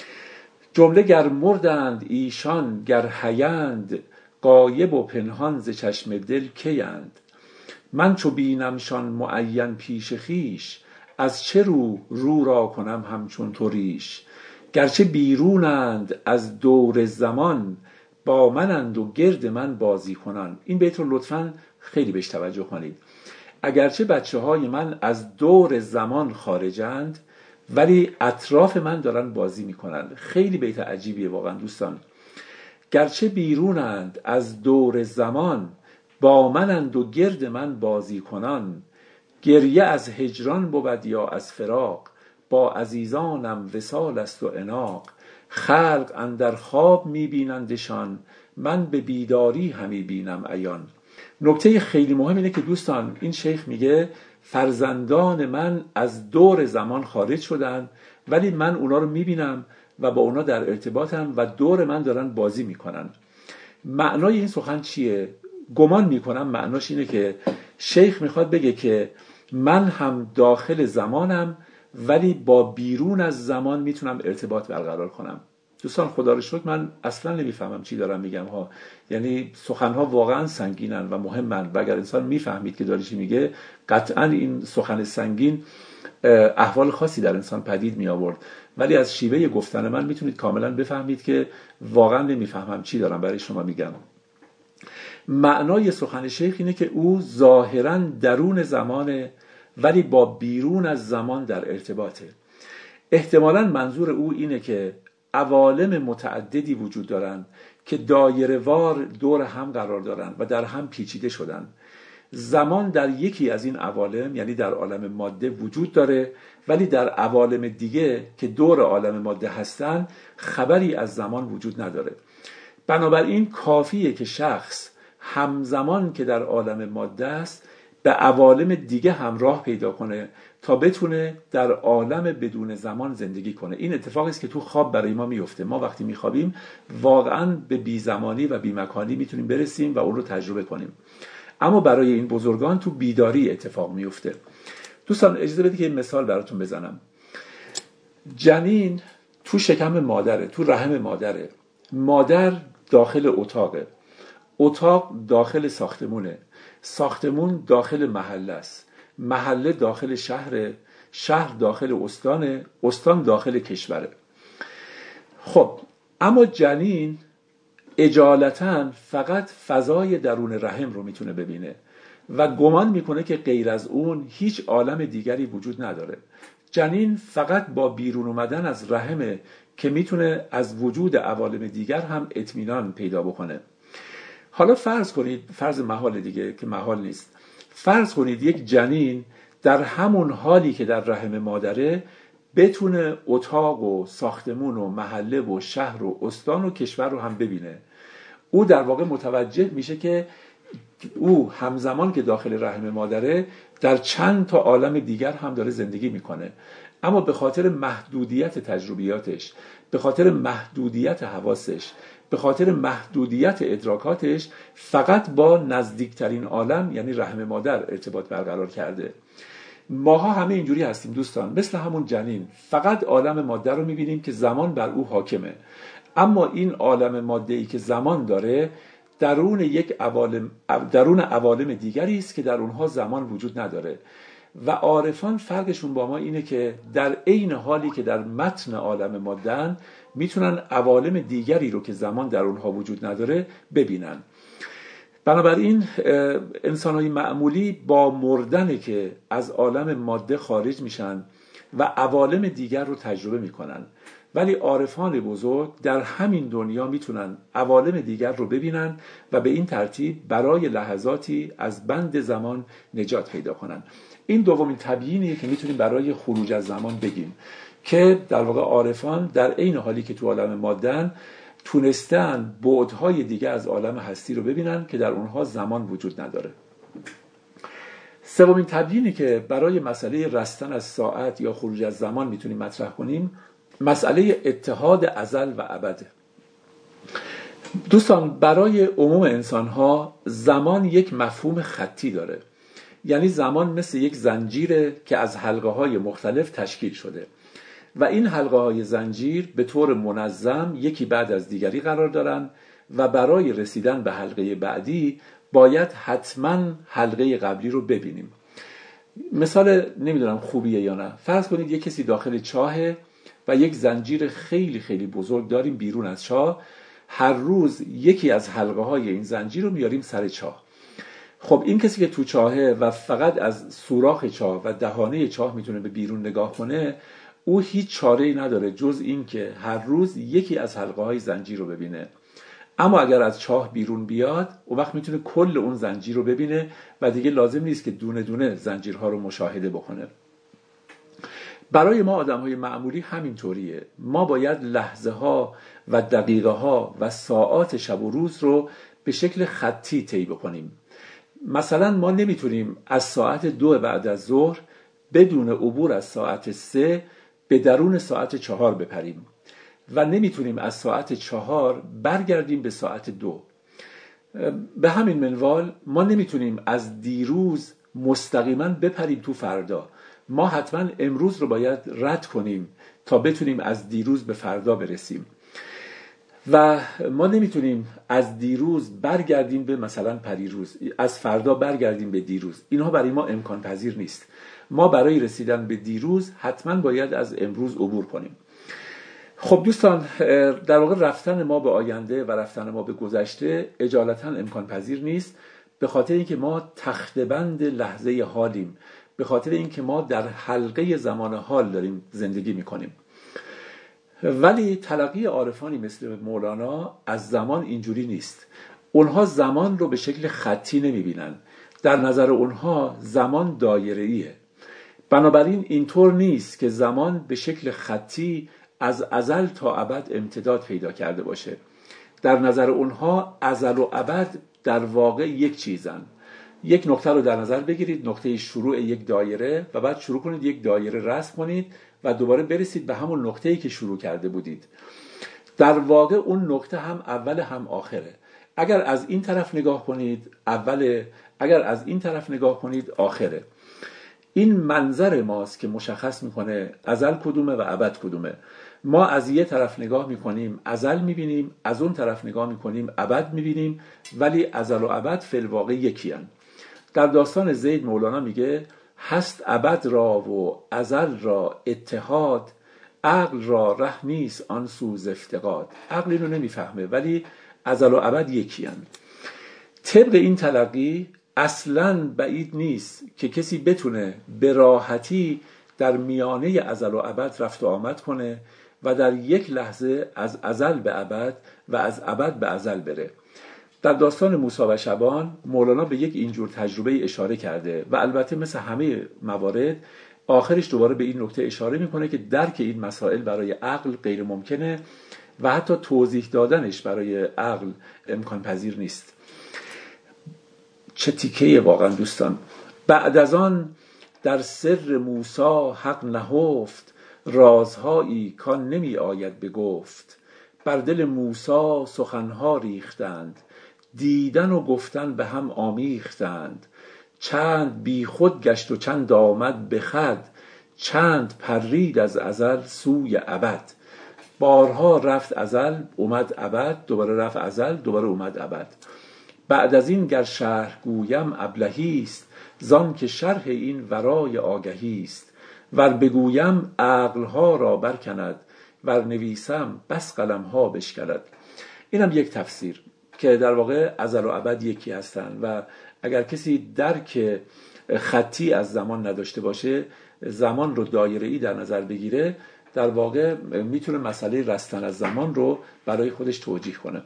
جمله گر مردند ایشان گر حیند، غایب و پنهان ز چشم دل کیند. من چو بینمشان معین پیش خیش، از چه رو رو را کنم همچون تو ریش. گرچه بیرونند از دور زمان، با منند و گرد من بازی کنن. این بیت رو لطفاً خیلی بهش توجه کنید. اگرچه بچه های من از دور زمان خارجند ولی اطراف من دارن بازی میکنن. خیلی بیت عجیبیه واقعا دوستان. گرچه بیرونند از دور زمان، با منند و گرد من بازی کنن. گریه از هجران بود یا از فراق، با عزیزانم وصال است و عناق. خلق اندر خواب میبینندشان، من به بیداری همی بینم عیان. نکته خیلی مهم اینه که دوستان این شیخ میگه فرزندان من از دور زمان خارج شدن ولی من اونا رو میبینم و با اونا در ارتباطم و دور من دارن بازی میکنن. معنای این سخن چیه؟ گمان میکنم معناش اینه که شیخ میخواد بگه که من هم داخل زمانم ولی با بیرون از زمان میتونم ارتباط برقرار کنم. دوستان خدا رو شکر من اصلا نمیفهمم چی دارم میگم ها، یعنی سخنها واقعا سنگینن و مهمن و اگر انسان میفهمید که داره چی میگه قطعا این سخن سنگین احوال خاصی در انسان پدید می آورد، ولی از شیوه گفتن من میتونید کاملا بفهمید که واقعا نمیفهمم چی دارم برای شما میگم. معنای سخن شیخ اینه که او ظاهرا درون زمانه ولی با بیرون از زمان در ارتباطه. احتمالاً منظور او اینه که عوالم متعددی وجود دارن که دایره وار دور هم قرار دارن و در هم پیچیده شدن. زمان در یکی از این عوالم یعنی در عالم ماده وجود داره، ولی در عوالم دیگه که دور عالم ماده هستن خبری از زمان وجود نداره. بنابراین کافیه که شخص همزمان که در عالم ماده است به عوالم دیگه همراه پیدا کنه تا بتونه در عالم بدون زمان زندگی کنه. این اتفاقی است که تو خواب برای ما میفته. ما وقتی میخوابیم واقعا به بی زمانی و بی مکانی میتونیم برسیم و اون رو تجربه کنیم، اما برای این بزرگان تو بیداری اتفاق میفته. دوستان اجازه بدید که این مثال براتون بزنم. جنین تو شکم مادره، تو رحم مادره. مادر داخل اتاقه، اتاق داخل ساختمونه، ساختمون داخل محله است، محله داخل شهر، شهر داخل استانه، استان داخل کشوره. خب اما جنین اجالتاً فقط فضای درون رحم رو میتونه ببینه و گمان میکنه که غیر از اون هیچ عالم دیگری وجود نداره. جنین فقط با بیرون اومدن از رحمه که میتونه از وجود عوالم دیگر هم اطمینان پیدا بکنه. حالا فرض کنید، فرض محال دیگه که محال نیست، فرض کنید یک جنین در همون حالی که در رحم مادره بتونه اتاق و ساختمون و محله و شهر و استان و کشور رو هم ببینه. او در واقع متوجه میشه که او همزمان که داخل رحم مادره در چند تا عالم دیگر هم داره زندگی میکنه، اما به خاطر محدودیت تجربیاتش، به خاطر محدودیت حواسش، به خاطر محدودیت ادراکاتش فقط با نزدیکترین عالم یعنی رحم مادر ارتباط برقرار کرده. ماها همه اینجوری هستیم دوستان، مثل همون جنین فقط عالم ماده رو میبینیم که زمان بر او حاکمه، اما این عالم ماده‌ای که زمان داره درون یک عوالم، درون عوالم دیگری است که در اونها زمان وجود نداره. و عارفان فرقشون با ما اینه که در عین حالی که در متن عالم ماده‌اند میتونن عوالم دیگری رو که زمان در اونها وجود نداره ببینن. بنابراین انسان‌های معمولی با مردن که از عالم ماده خارج میشن و عوالم دیگر رو تجربه میکنن، ولی عارفان بزرگ در همین دنیا میتونن عوالم دیگر رو ببینن و به این ترتیب برای لحظاتی از بند زمان نجات پیدا کنن. این دومین تبیینیه که میتونیم برای خروج از زمان بگیم که در واقع عارفان در عین حالی که تو عالم ماده‌اند تونستن بعدهای دیگه از عالم هستی رو ببینن که در اونها زمان وجود نداره. سومین تبیینی که برای مسئله رستن از ساعت یا خروج از زمان میتونیم مطرح کنیم مسئله اتحاد ازل و ابد. دوستان برای عموم انسان‌ها زمان یک مفهوم خطی داره، یعنی زمان مثل یک زنجیره که از حلقه‌های مختلف تشکیل شده و این حلقه‌های زنجیر به طور منظم یکی بعد از دیگری قرار دارن و برای رسیدن به حلقه بعدی باید حتما حلقه قبلی رو ببینیم. مثال نمیدونم خوبیه یا نه، فرض کنید یک کسی داخل چاهه و یک زنجیر خیلی خیلی بزرگ داریم بیرون از چاه، هر روز یکی از حلقه‌های این زنجیر رو میاریم سر چاه. خب این کسی که تو چاهه و فقط از سوراخ چاه و دهانه چاه میتونه به بیرون نگاه کنه، او هیچ چاره‌ای نداره جز این که هر روز یکی از حلقه‌های زنجیر رو ببینه. اما اگر از چاه بیرون بیاد اون وقت میتونه کل اون زنجیر رو ببینه و دیگه لازم نیست که دونه دونه زنجیرها رو مشاهده بکنه. برای ما آدم‌های معمولی همین طوریه. ما باید لحظه ها و دقیقه ها و ساعات شب و روز رو به شکل خطی طی بکنیم. مثلا ما نمیتونیم از ساعت دو بعد از ظهر بدون عبور از ساعت سه به درون ساعت چهار بپریم. و نمیتونیم از ساعت چهار برگردیم به ساعت دو. به همین منوال ما نمیتونیم از دیروز مستقیما بپریم تو فردا. ما حتما امروز رو باید رد کنیم تا بتونیم از دیروز به فردا برسیم و ما نمیتونیم از دیروز برگردیم به مثلا پریروز، از فردا برگردیم به دیروز. اینها برای ما امکان پذیر نیست. ما برای رسیدن به دیروز حتما باید از امروز عبور کنیم. خب دوستان، در واقع رفتن ما به آینده و رفتن ما به گذشته اجالتا امکان پذیر نیست، به خاطر اینکه ما تخته بند لحظه حالیم، به خاطر اینکه ما در حلقه زمان حال داریم زندگی میکنیم. ولی تلقی عارفانی مثل مولانا از زمان اینجوری نیست. اونها زمان رو به شکل خطی نمیبینن. در نظر اونها زمان دایره‌ایه. بنابراین اینطور نیست که زمان به شکل خطی از ازل تا ابد امتداد پیدا کرده باشه. در نظر اونها ازل و ابد در واقع یک چیزن. یک نقطه رو در نظر بگیرید، نقطه شروع یک دایره، و بعد شروع کنید یک دایره رسم کنید و دوباره برسید به همون نقطه‌ای که شروع کرده بودید. در واقع اون نقطه هم اول هم آخره. اگر از این طرف نگاه کنید اوله، اگر از این طرف نگاه کنید آخره. این منظر ماست که مشخص میکنه ازل کدومه و ابد کدومه. ما از یه طرف نگاه میکنیم ازل میبینیم، از اون طرف نگاه میکنیم ابد میبینیم، ولی ازل و ابد فی الواقع یکی هن. در داستان زید مولانا میگه هست ابد را و ازل را اتحاد، عقل را ره نیست آن سوز افتقاد. عقل اینو نمیفهمه، ولی ازل و ابد یکی هن. طبق این تلقی اصلاً بعید نیست که کسی بتونه به راحتی در میانه ازل و ابد رفت و آمد کنه و در یک لحظه از ازل به ابد و از ابد به ازل بره. در داستان موسی و شبان مولانا به یک اینجور تجربه اشاره کرده و البته مثل همه موارد آخرش دوباره به این نکته اشاره میکنه که درک این مسائل برای عقل غیر ممکنه و حتی توضیح دادنش برای عقل امکان پذیر نیست. چه تیکه واقعا دوستان. بعد از آن در سر موسی حق نهفت، رازهایی کان نمی آید به گفت. بر دل موسی سخنها ریختند، دیدن و گفتن به هم آمیختند. چند بی خود گشت و چند آمد به خود، چند پرید از ازل سوی ابد. بارها رفت ازل اومد ابد، دوباره رفت ازل دوباره اومد ابد. بعد از این گر شرح گویم ابلهی است، زان که شرح این ورای آگهی است. ور بگویم عقلها را برکند، ور نویسم بس قلمها بشکند. اینم یک تفسیر که در واقع ازل و ابد یکی هستن و اگر کسی درک خطی از زمان نداشته باشه، زمان رو دایره‌ای در نظر بگیره، در واقع میتونه مسئله رستن از زمان رو برای خودش توجیه کنه.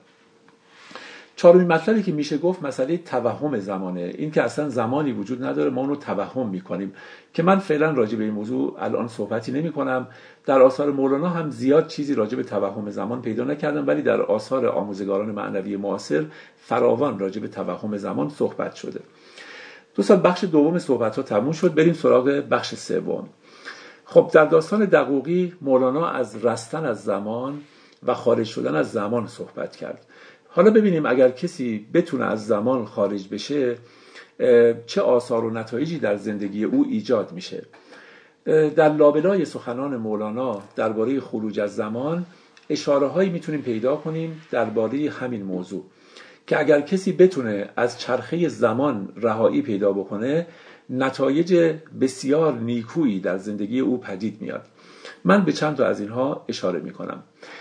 چهارمین مطلبی که میشه گفت مسئله توهم زمانه. این که اصلا زمانی وجود نداره، ما اونو توهم میکنیم، که من فعلا راجع به این موضوع الان صحبتی نمی کنم. در آثار مولانا هم زیاد چیزی راجع به توهم زمان پیدا نکردم، ولی در آثار آموزگاران معنوی معاصر فراوان راجع به توهم زمان صحبت شده. دوستان، بخش دوم صحبت ها تموم شد، بریم سراغ بخش سوم. خب در داستان دقوقی مولانا از رستن از زمان و خارج شدن از زمان صحبت کرد. حالا ببینیم اگر کسی بتونه از زمان خارج بشه چه آثار و نتایجی در زندگی او ایجاد میشه. در لابلای سخنان مولانا درباره خروج از زمان اشاره هایی میتونیم پیدا کنیم درباره همین موضوع، که اگر کسی بتونه از چرخه زمان رهایی پیدا بکنه نتایج بسیار نیکویی در زندگی او پدید میاد. من به چند تا از اینها اشاره میکنم.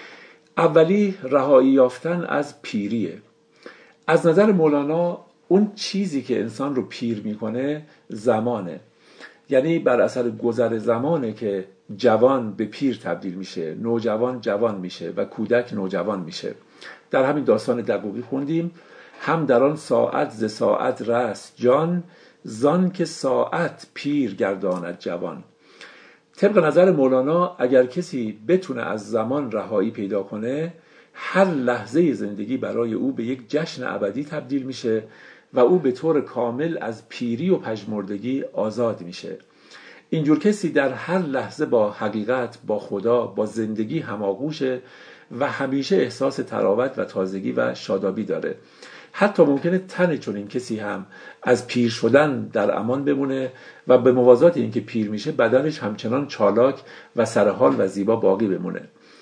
اولی رهایی یافتن از پیریه. از نظر مولانا اون چیزی که انسان رو پیر میکنه زمانه، یعنی بر اثر گذر زمانه که جوان به پیر تبدیل میشه، نوجوان جوان میشه و کودک نوجوان میشه. در همین داستان دقوقی خوندیم هم در آن ساعت ز ساعت رست جان، زان که ساعت پیر گرداند جوان. طبق نظر مولانا اگر کسی بتونه از زمان رهایی پیدا کنه، هر لحظه زندگی برای او به یک جشن ابدی تبدیل میشه و او به طور کامل از پیری و پژمردگی آزاد میشه. اینجور کسی در هر لحظه با حقیقت، با خدا، با زندگی هماغوشه و همیشه احساس تراوت و تازگی و شادابی داره. حتی ممکنه تن چون این کسی هم از پیر شدن در امان بمونه و به موازات این که پیر میشه بدنش همچنان چالاک و سرحال و زیبا باقی بمونه.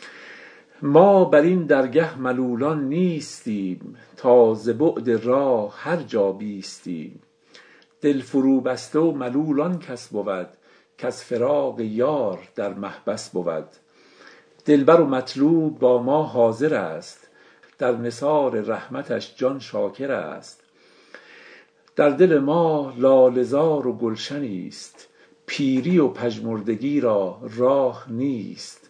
ما بر این درگه ملولان نیستیم، تا ز بعد راه هر جا بیستیم. دل فرو بسته و ملولان کس بود، کس فراق یار در محبس بود. دلبر و مطلوب با ما حاضر است، در نثار رحمتش جان شاکر است. در دل ما لاله زار و گلشنی است، پیری و پژمردگی را راه نیست.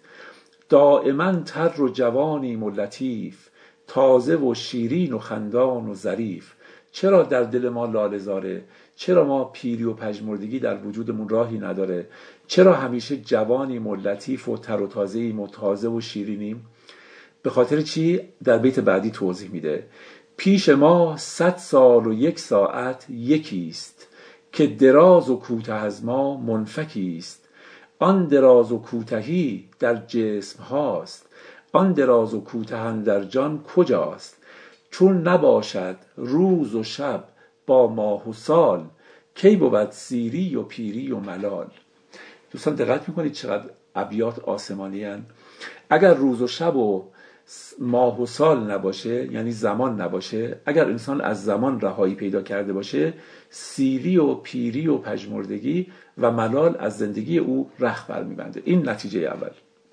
دائما تر و جوانیم و لطیف، تازه و شیرین و خندان و ظریف. چرا در دل ما لاله زاره؟ چرا ما پیری و پژمردگی در وجودمون راهی نداره؟ چرا همیشه جوانیم و لطیف و تر و تازه‌ایم و تازه و شیرینیم؟ به خاطر چی؟ در بیت بعدی توضیح میده. پیش ما صد سال و یک ساعت یکیست، که دراز و کوته از ما منفکیست. آن دراز و کوتهی در جسم هاست، آن دراز و کوته اندر جان کجاست؟ چون نباشد روز و شب با ماه و سال، کی بود سیری و پیری و ملال. دوستان دقت میکنید چقدر ابیات آسمانی هستند. اگر روز و شب و ماه و سال نباشه، یعنی زمان نباشه، اگر انسان از زمان رهایی پیدا کرده باشه، سیری و پیری و پژمردگی و ملال از زندگی او رخ برمیبنده. این نتیجه اول.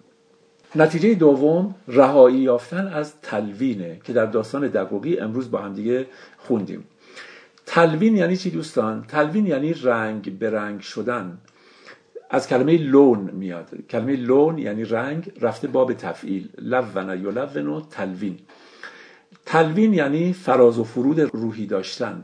نتیجه دوم رهایی یافتن از تلوینه که در داستان دقوقی امروز با هم دیگه خوندیم. تلوین یعنی چی دوستان؟ تلوین یعنی رنگ به رنگ شدن. از کلمه لون میاد. کلمه لون یعنی رنگ، رفته باب تفعیل، لون یلون تلوین. تلوین یعنی فراز و فرود روحی داشتن.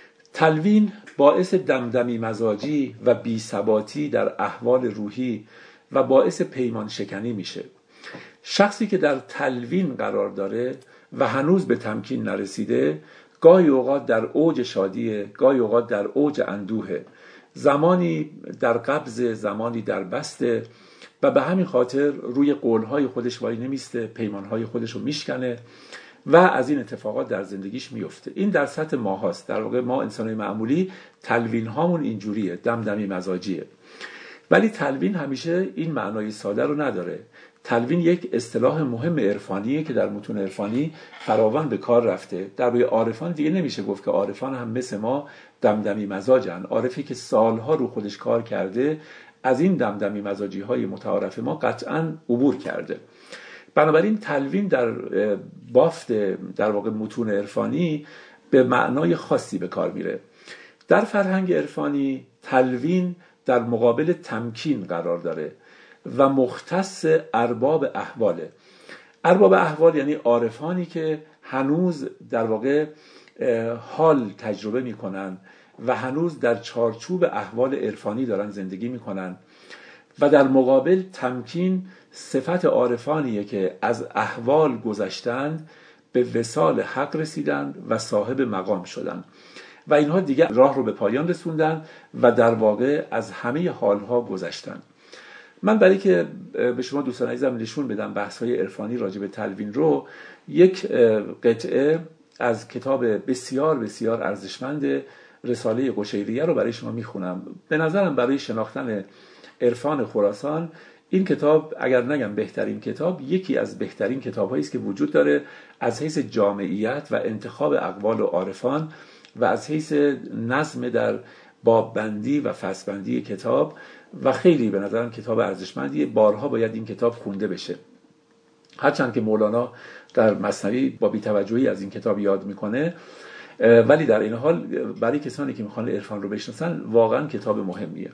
تلوین باعث دمدمی مزاجی و بی‌ثباتی در احوال روحی و باعث پیمان شکنی میشه. شخصی که در تلوین قرار داره و هنوز به تمکین نرسیده، گاهی اوقات در اوج شادیه، گاهی اوقات در اوج اندوهه، زمانی در قبض، زمانی در بسته و به همین خاطر روی قولهای خودش وای نمیسته، پیمانهای خودش رو میشکنه و از این اتفاقات در زندگیش میفته. این در سطح ما هاست. در واقع ما انسانای معمولی تلوین هامون اینجوریه، دمدمی مزاجیه. ولی تلوین همیشه این معنای ساده رو نداره. تلوین یک اصطلاح مهم عرفانیه که در متون عرفانی فراوان به کار رفته. در روی عارفان دیگه نمیشه گفت که عارفان هم مثل ما دمدمی مزاجن. عارفی که سالها رو خودش کار کرده از این دمدمی مزاجی های متعارف ما قطعاً عبور کرده. بنابراین تلوین در بافت در واقع متون عرفانی به معنای خاصی به کار میره. در فرهنگ عرفانی تلوین در مقابل تمکین قرار داره و مختص ارباب احواله. ارباب احوال یعنی عارفانی که هنوز در واقع حال تجربه میکنن و هنوز در چارچوب احوال عرفانی دارن زندگی میکنن و در مقابل تمکین صفت عارفانیه که از احوال گذشتند، به وصال حق رسیدن و صاحب مقام شدن و اینها دیگه راه رو به پایان رسوندن و در واقع از همه حالها گذشتن. من برای که به شما دوستان عزیزم نشون بدم بحث‌های عرفانی راجع به تلوین رو، یک قطعه از کتاب بسیار بسیار ارزشمند رساله قشیریه رو برای شما میخونم. به نظرم برای شناختن عرفان خراسان این کتاب، اگر نگم بهترین کتاب، یکی از بهترین کتاب‌هایی است که وجود داره از حیث جامعیت و انتخاب اقوال و عارفان و از حیث نظم در باببندی و فصلبندی کتاب و خیلی به نظرم کتاب ارزشمندیه. بارها باید این کتاب خونده بشه. هرچند که مولانا در مثنوی با بی‌توجهی از این کتاب یاد میکنه، ولی در این حال برای کسانی که میخوان عرفان رو بشناسن واقعا کتاب مهمیه.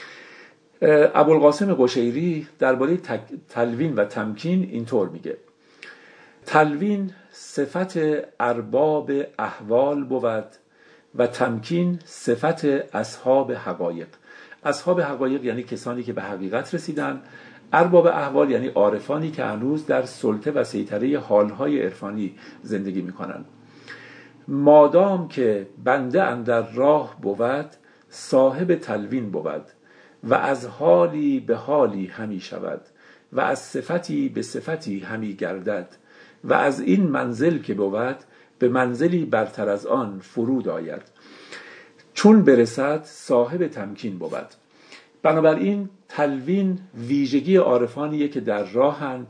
ابوالقاسم قشیری درباره تلوین و تمکین اینطور میگه: تلوین صفت ارباب احوال بود و تمکین صفت اصحاب حقایق. اصحاب حقایق یعنی کسانی که به حقیقت رسیدن، ارباب احوال یعنی عارفانی که هنوز در سلطه و سیطره حالهای عرفانی زندگی میکنن. مادام که بنده اندر راه بود، صاحب تلوین بود و از حالی به حالی همی شود و از صفتی به صفتی همی گردد و از این منزل که بود به منزلی برتر از آن فرود آید چون برسد صاحب تمکین بود. بنابراین تلوین ویژگی عارفانیه که در راهند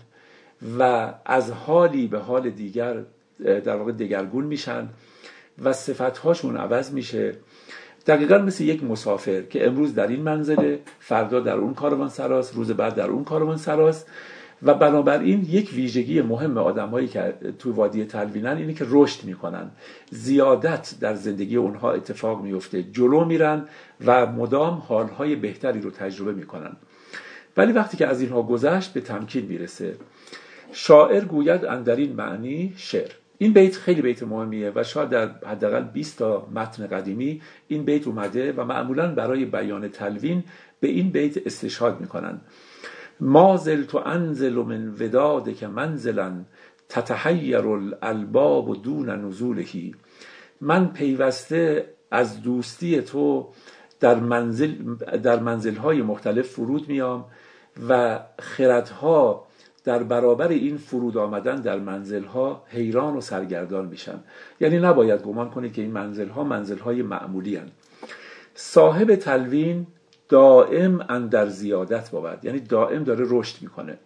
و از حالی به حال دیگر در واقع دگرگون میشن و صفتهاشون عوض میشه، دقیقا مثل یک مسافر که امروز در این منزله، فردا در اون کاروان سراست، روز بعد در اون کاروان سراست. و بنابراین یک ویژگی مهم آدم‌هایی که تو وادی تلوینن اینه که رشد میکنن، زیادت در زندگی اونها اتفاق میفته، جلو میرن و مدام حالهای بهتری رو تجربه میکنن. ولی وقتی که از اینها گذشت به تمکین میرسه. شاعر گوید اندر این معنی شعر. این بیت خیلی بیت مهمیه و شاید در حداقل بیست تا متن قدیمی این بیت اومده و معمولاً برای بیان تلوین به این بیت استشهاد میکنن. ما زلت انزل من ودادک منزلا تتحیر الالباب دون نزولهی. من پیوسته از دوستی تو در منزل در منزل‌های مختلف فرود میام و خردها در برابر این فرود آمدن در منزل‌ها حیران و سرگردان میشن. یعنی نباید گمان کنید که این منزل‌ها منزل‌های معمولی هستند. صاحب تلوین دائم اندر زیادت بود، یعنی دائم داره رشد میکنه.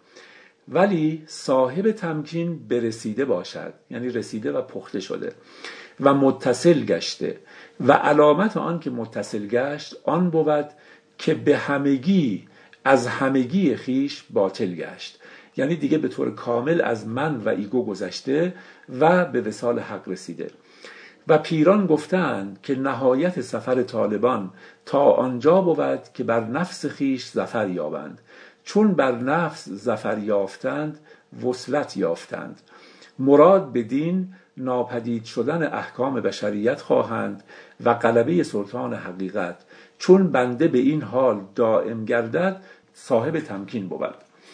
ولی صاحب تمکین برسیده باشد، یعنی رسیده و پخته شده و متصل گشته. و علامت آن که متصل گشت آن بود که به همگی از همگی خیش باطل گشت، یعنی دیگه به طور کامل از من و ایگو گذشته و به وصال حق رسیده. و پیران گفتند که نهایت سفر طالبان تا آنجا بود که بر نفس خیش ظفر یابند. چون بر نفس ظفر یافتند وصلت یافتند. مراد به دین ناپدید شدن احکام بشریت خواهند و غلبه سلطان حقیقت. چون بنده به این حال دائم گردد صاحب تمکین بود.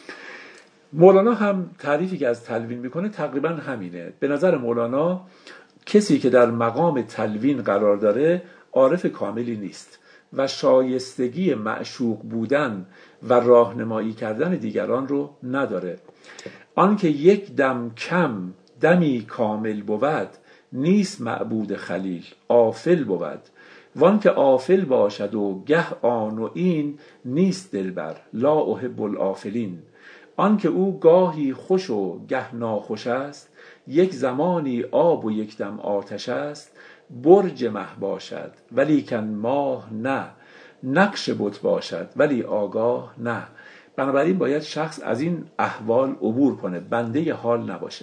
مولانا هم تعریفی که از تلوین میکنه تقریبا همینه. به نظر مولانا کسی که در مقام تلوین قرار داره عارف کاملی نیست و شایستگی معشوق بودن و راهنمایی کردن دیگران رو نداره. آن که یک دم کم دمی کامل بود نیست معبود خلیل آفل بود. وان که آفل باشد و گه آن و این نیست دلبر لا احب الآفلین. آن که او گاهی خوش و گه ناخوش است یک زمانی آب و یک دم آتش است. برج مه باشد ولی کن ماه نه، نقش بت باشد ولی آگاه نه. بنابراین باید شخص از این احوال عبور کنه، بنده حال نباشه.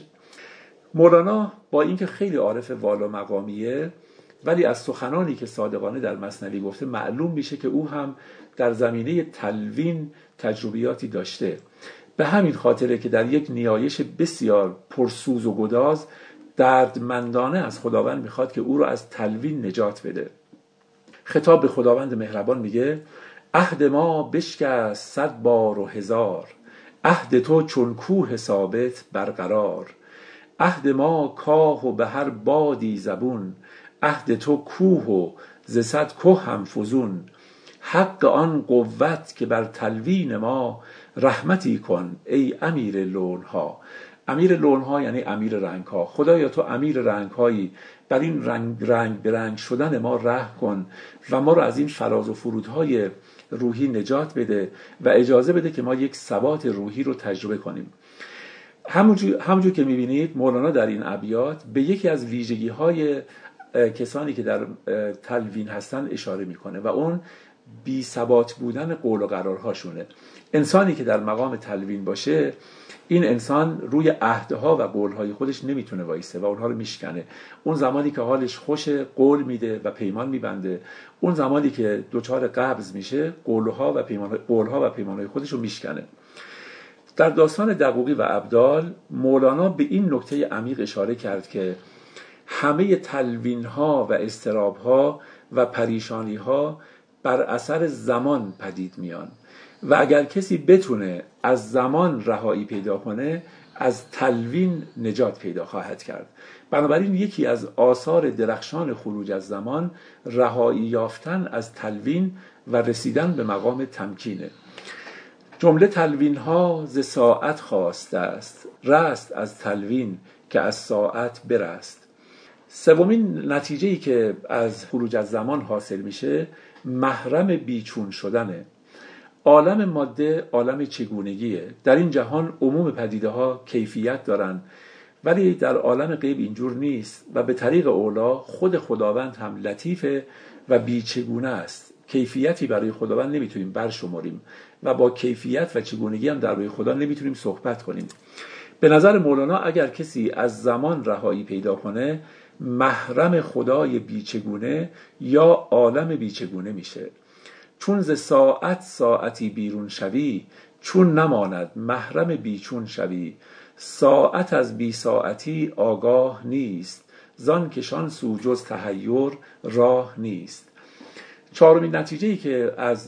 مولانا با اینکه خیلی عارف والا مقامیه ولی از سخنانی که صادقانه در مثنوی گفته معلوم میشه که او هم در زمینه تلوین تجربیاتی داشته. به همین خاطره که در یک نیایش بسیار پرسوز و گداز دردمندانه از خداوند میخواد که او رو از تلوین نجات بده. خطاب به خداوند مهربان میگه عهد ما بشکست صد بار و هزار، عهد تو چون کوه ثابت برقرار. عهد ما کاه و به هر بادی زبون، عهد تو کوه و ز صد که هم فزون. حق آن قوت که بر تلوین ما رحمتی کن ای امیر لونها. امیر لونها یعنی امیر رنگها. خدایا تو امیر رنگهایی، بر این رنگ رنگ به رنگ شدن ما رحم کن و ما رو از این فراز و فرودهای روحی نجات بده و اجازه بده که ما یک ثبات روحی رو تجربه کنیم. همونجور, همونجور که میبینید مولانا در این ابیات به یکی از ویژگی‌های کسانی که در تلوین هستن اشاره میکنه و اون بی ثبات بودن قول و قرارهاشونه. انسانی که در مقام تلوین باشه این انسان روی عهدها و قولهای خودش نمیتونه وایسه و اونها رو میشکنه. اون زمانی که حالش خوشه قول میده و پیمان میبنده، اون زمانی که دوچار قبض میشه قولها و پیمان قولها و پیمانهای خودش رو میشکنه. در داستان دقوقی و ابدال مولانا به این نکته عمیق اشاره کرد که همه تلوین‌ها و اضطراب‌ها و پریشانی‌ها بر اثر زمان پدید میان و اگر کسی بتونه از زمان رهایی پیدا کنه از تلوین نجات پیدا خواهد کرد. بنابراین یکی از آثار درخشان خروج از زمان رهایی یافتن از تلوین و رسیدن به مقام تمکینه. جمله تلوین ها ز ساعت خواسته است، رست از تلوین که از ساعت برست. سومین نتیجه‌ای که از خروج از زمان حاصل میشه محرم بیچون شدنه. عالم ماده عالم چگونگیه. در این جهان عموم پدیده ها کیفیت دارن، ولی در عالم غیب اینجور نیست و به طریق اولا خود خداوند هم لطیفه و بیچگونه است. کیفیتی برای خداوند نمیتونیم برشماریم و با کیفیت و چگونگی هم درباره خدا نمیتونیم صحبت کنیم. به نظر مولانا اگر کسی از زمان رهایی پیدا کنه محرم خدای بیچگونه یا عالم بیچگونه میشه. چون ز ساعت ساعتی بیرون شوی، چون نماند محرم بیچون شوی. ساعت از بی ساعتی آگاه نیست، زان کشان سو جز تحیر راه نیست. چهارمین نتیجه‌ای که از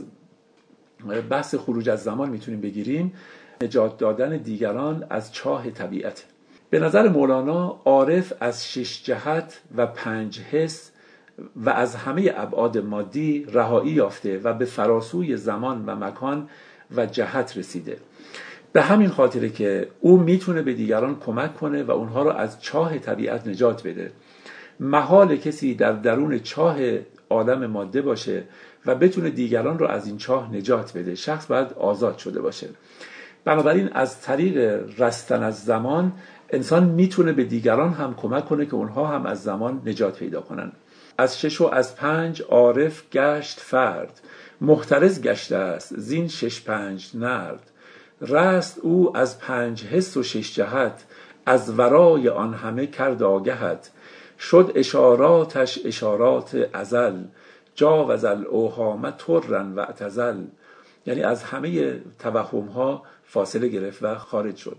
بحث خروج از زمان میتونیم بگیریم نجات دادن دیگران از چاه طبیعت. به نظر مولانا عارف از شش جهت و پنج حس و از همه ابعاد مادی رهایی یافته و به فراسوی زمان و مکان و جهت رسیده. به همین خاطره که او میتونه به دیگران کمک کنه و اونها رو از چاه طبیعت نجات بده. محال کسی در درون چاه عالم ماده باشه و بتونه دیگران رو از این چاه نجات بده. شخص باید آزاد شده باشه. بنابراین از طریق رستن از زمان انسان میتونه به دیگران هم کمک کنه که اونها هم از زمان نجات پیدا کنن. از شش و از پنج عارف گشت فرد، محترز گشته است زین شش پنج نرد. رست او از پنج حس و شش جهت، از ورای آن همه کرد آگهت. شد اشاراتش اشارات ازل، جاوز الاوهام ترن و اعتزل. یعنی از همه توهم ها فاصله گرفت و خارج شد.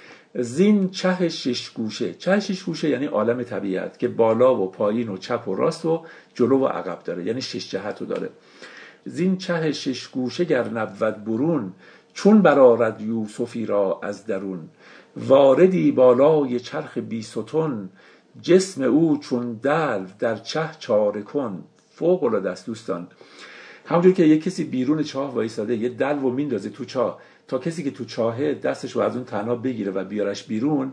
زین چه شش گوشه، چه شش گوشه یعنی عالم طبیعت که بالا و پایین و چپ و راست و جلو و عقب داره، یعنی شش جهت رو داره. زین چه شش گوشه گر نبود برون، چون برآرد یوسفی را از درون. واردی بالای چرخ بی ستون، جسم او چون دلو در چه چاره کن. فوق العاده است دوستان. همونجور که یک کسی بیرون چاه وایساده یه دلو میندازه تو چاه تا کسی که تو چاهه دستش رو از اون تناب بگیره و بیارش بیرون،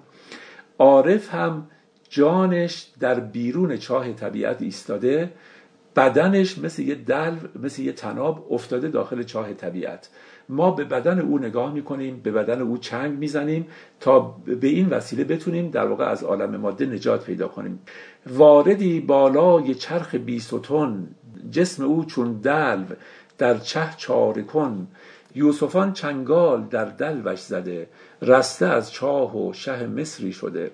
عارف هم جانش در بیرون چاه طبیعت ایستاده، بدنش مثل یه دلو مثل یه تناب افتاده داخل چاه طبیعت. ما به بدن او نگاه میکنیم، به بدن او چنگ میزنیم تا به این وسیله بتونیم در واقع از عالم ماده نجات پیدا کنیم. واردی بالای چرخ بی ستون، جسم او چون دلو در چه چاره کن. یوسفان چنگال در دلوش زده، رسته از چاه و شه مصری شده.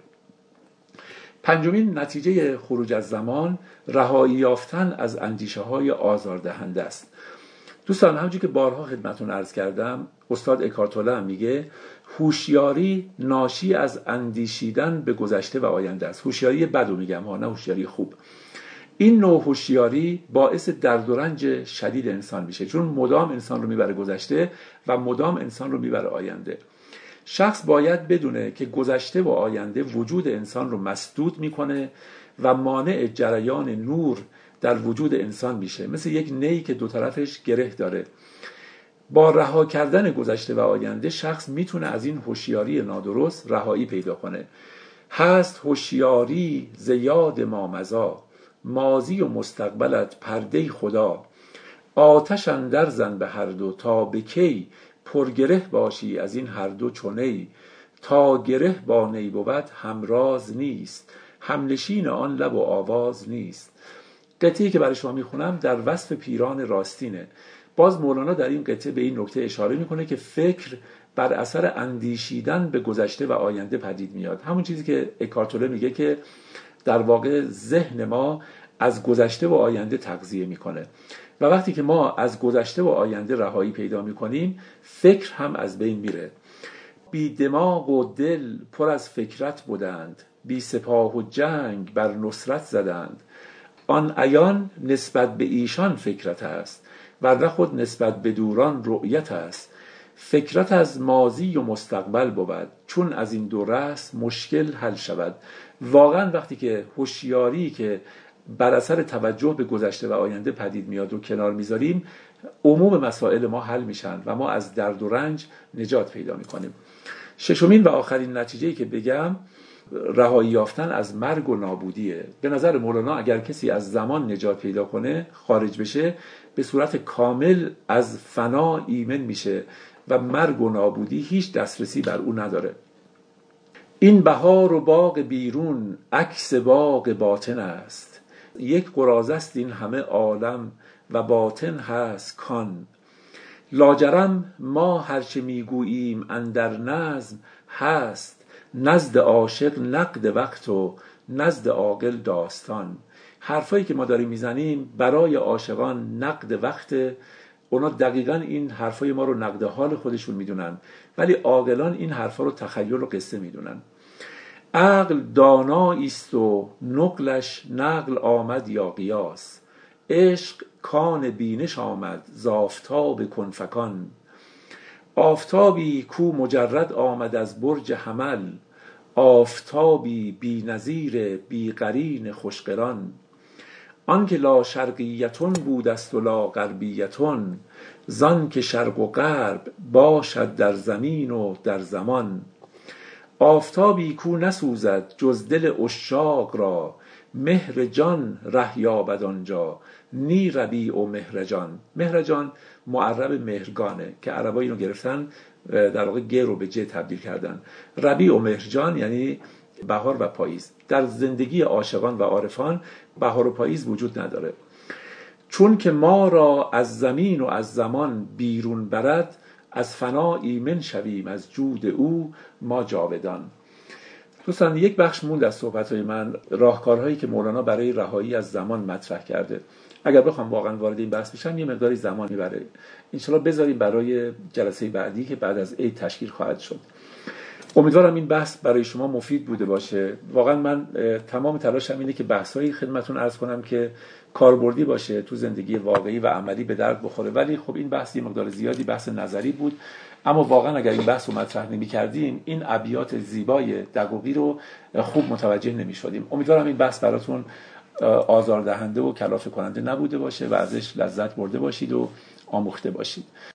پنجمین نتیجه خروج از زمان رهایی یافتن از اندیشه های آزاردهنده است. دوستان همونجوری که بارها خدمتون عرض کردم، استاد اکارت توله هم میگه هوشیاری ناشی از اندیشیدن به گذشته و آینده است. هوشیاری بدو میگم ها، نه هوشیاری خوب. این نوع هوشیاری باعث درد و رنج شدید انسان میشه، چون مدام انسان رو میبره گذشته و مدام انسان رو میبره آینده. شخص باید بدونه که گذشته و آینده وجود انسان رو مسدود میکنه و مانع جریان نور در وجود انسان میشه، مثل یک نی که دو طرفش گره داره. با رها کردن گذشته و آینده شخص میتونه از این هوشیاری نادرست رهایی پیدا کنه. هست هوشیاری ز یاد ما مضا، ماضی و مستقبلت پرده خدا. آتش اندر زن به هر دو تا به کی، پرگره باشی از این هر دو چونی. تا گره با نی بود همراز نیست، همنشین آن لب و آواز نیست. قطعی که برای شما میخونم در وصف پیران راستینه. باز مولانا در این قطعه به این نکته اشاره میکنه که فکر بر اثر اندیشیدن به گذشته و آینده پدید میاد. همون چیزی که اکارت توله میگه که در واقع ذهن ما از گذشته و آینده تغذیه میکنه و وقتی که ما از گذشته و آینده رهایی پیدا میکنیم فکر هم از بین میره. بی دماغ و دل پر از فکرت بودند، بی سپاه و جنگ بر نصرت زدند. آن عیان نسبت به ایشان فکرت است، ورنه خود نسبت به دوران رؤیت است. فکرت از ماضی و مستقبل بود، چون از این دو رأس مشکل حل شود. واقعا وقتی که هوشیاری که بر اثر توجه به گذشته و آینده پدید میاد و کنار میذاریم، عموم مسائل ما حل میشن و ما از درد و رنج نجات پیدا میکنیم. ششمین و آخرین نتیجه‌ای که بگم رهایی یافتن از مرگ و نابودیه. به نظر مولانا اگر کسی از زمان نجات پیدا کنه، خارج بشه، به صورت کامل از فنا ایمن میشه و مرگ و نابودی هیچ دسترسی بر او نداره. این بهار و باغ بیرون عکس باغ باطن است، یک قراضه است این همه عالم و باطن هست کان. لاجرم ما هرچه میگوییم اندر نظم هست، نزد عاشق نقد وقت و نزد عاقل داستان. حرفایی که ما داریم میزنیم برای عاشقان نقد وقت، اونا دقیقاً این حرفای ما رو نقد حال خودشون میدونن، ولی عاقلان این حرفا رو تخیل و قصه میدونن. عقل دانایی است و نقلش نقل آمد یا قیاس، عشق کان بینش آمد ز آفتاب کنفکان. آفتابی کو مجرد آمد از برج حمل، آفتابی بی نظیر بی قرین خوشقران. آن که لا شرقیتون بود است و لا غربیتون، زان که شرق و غرب باشد در زمین و در زمان. آفتابی کو نسوزد جز دل عشاق را، مهر جان ره یابد آنجا نی ربیع و مهرجان. مهرجان معرب مهرگانه که عربا اینو گرفتن در واقع گ رو به ج تبدیل کردن. ربیع و مهرجان یعنی بهار و پاییز. در زندگی عاشقان و عارفان بهار و پاییز وجود نداره. چون که ما را از زمین و از زمان بیرون برد، از فنا ایمن شویم از جود او ما جاودان. دوستان یک بخش موند از صحبت‌های من، راهکارهایی که مولانا برای رهایی از زمان مطرح کرده. اگر بخوام واقعا وارد این بحث بشم یه مقداری زمان میبره. انشالله بذاریم برای جلسه بعدی که بعد از عید تشکیل خواهد شد. امیدوارم این بحث برای شما مفید بوده باشه. واقعا من تمام تلاشم اینه که بحثایی خدمتتون عرض کنم که کاربردی باشه، تو زندگی واقعی و عملی به درد بخوره. ولی خب این بحث یه مقدار زیادی بحث نظری بود، اما واقعا اگر این بحث رو مطرح نمی‌کردیم این ابیات زیبای دقوقی رو خوب متوجه نمی‌شدیم. امیدوارم این بحث براتون آزاردهنده و کلافه کننده نبوده باشه و ازش لذت برده باشید و آموخته باشید.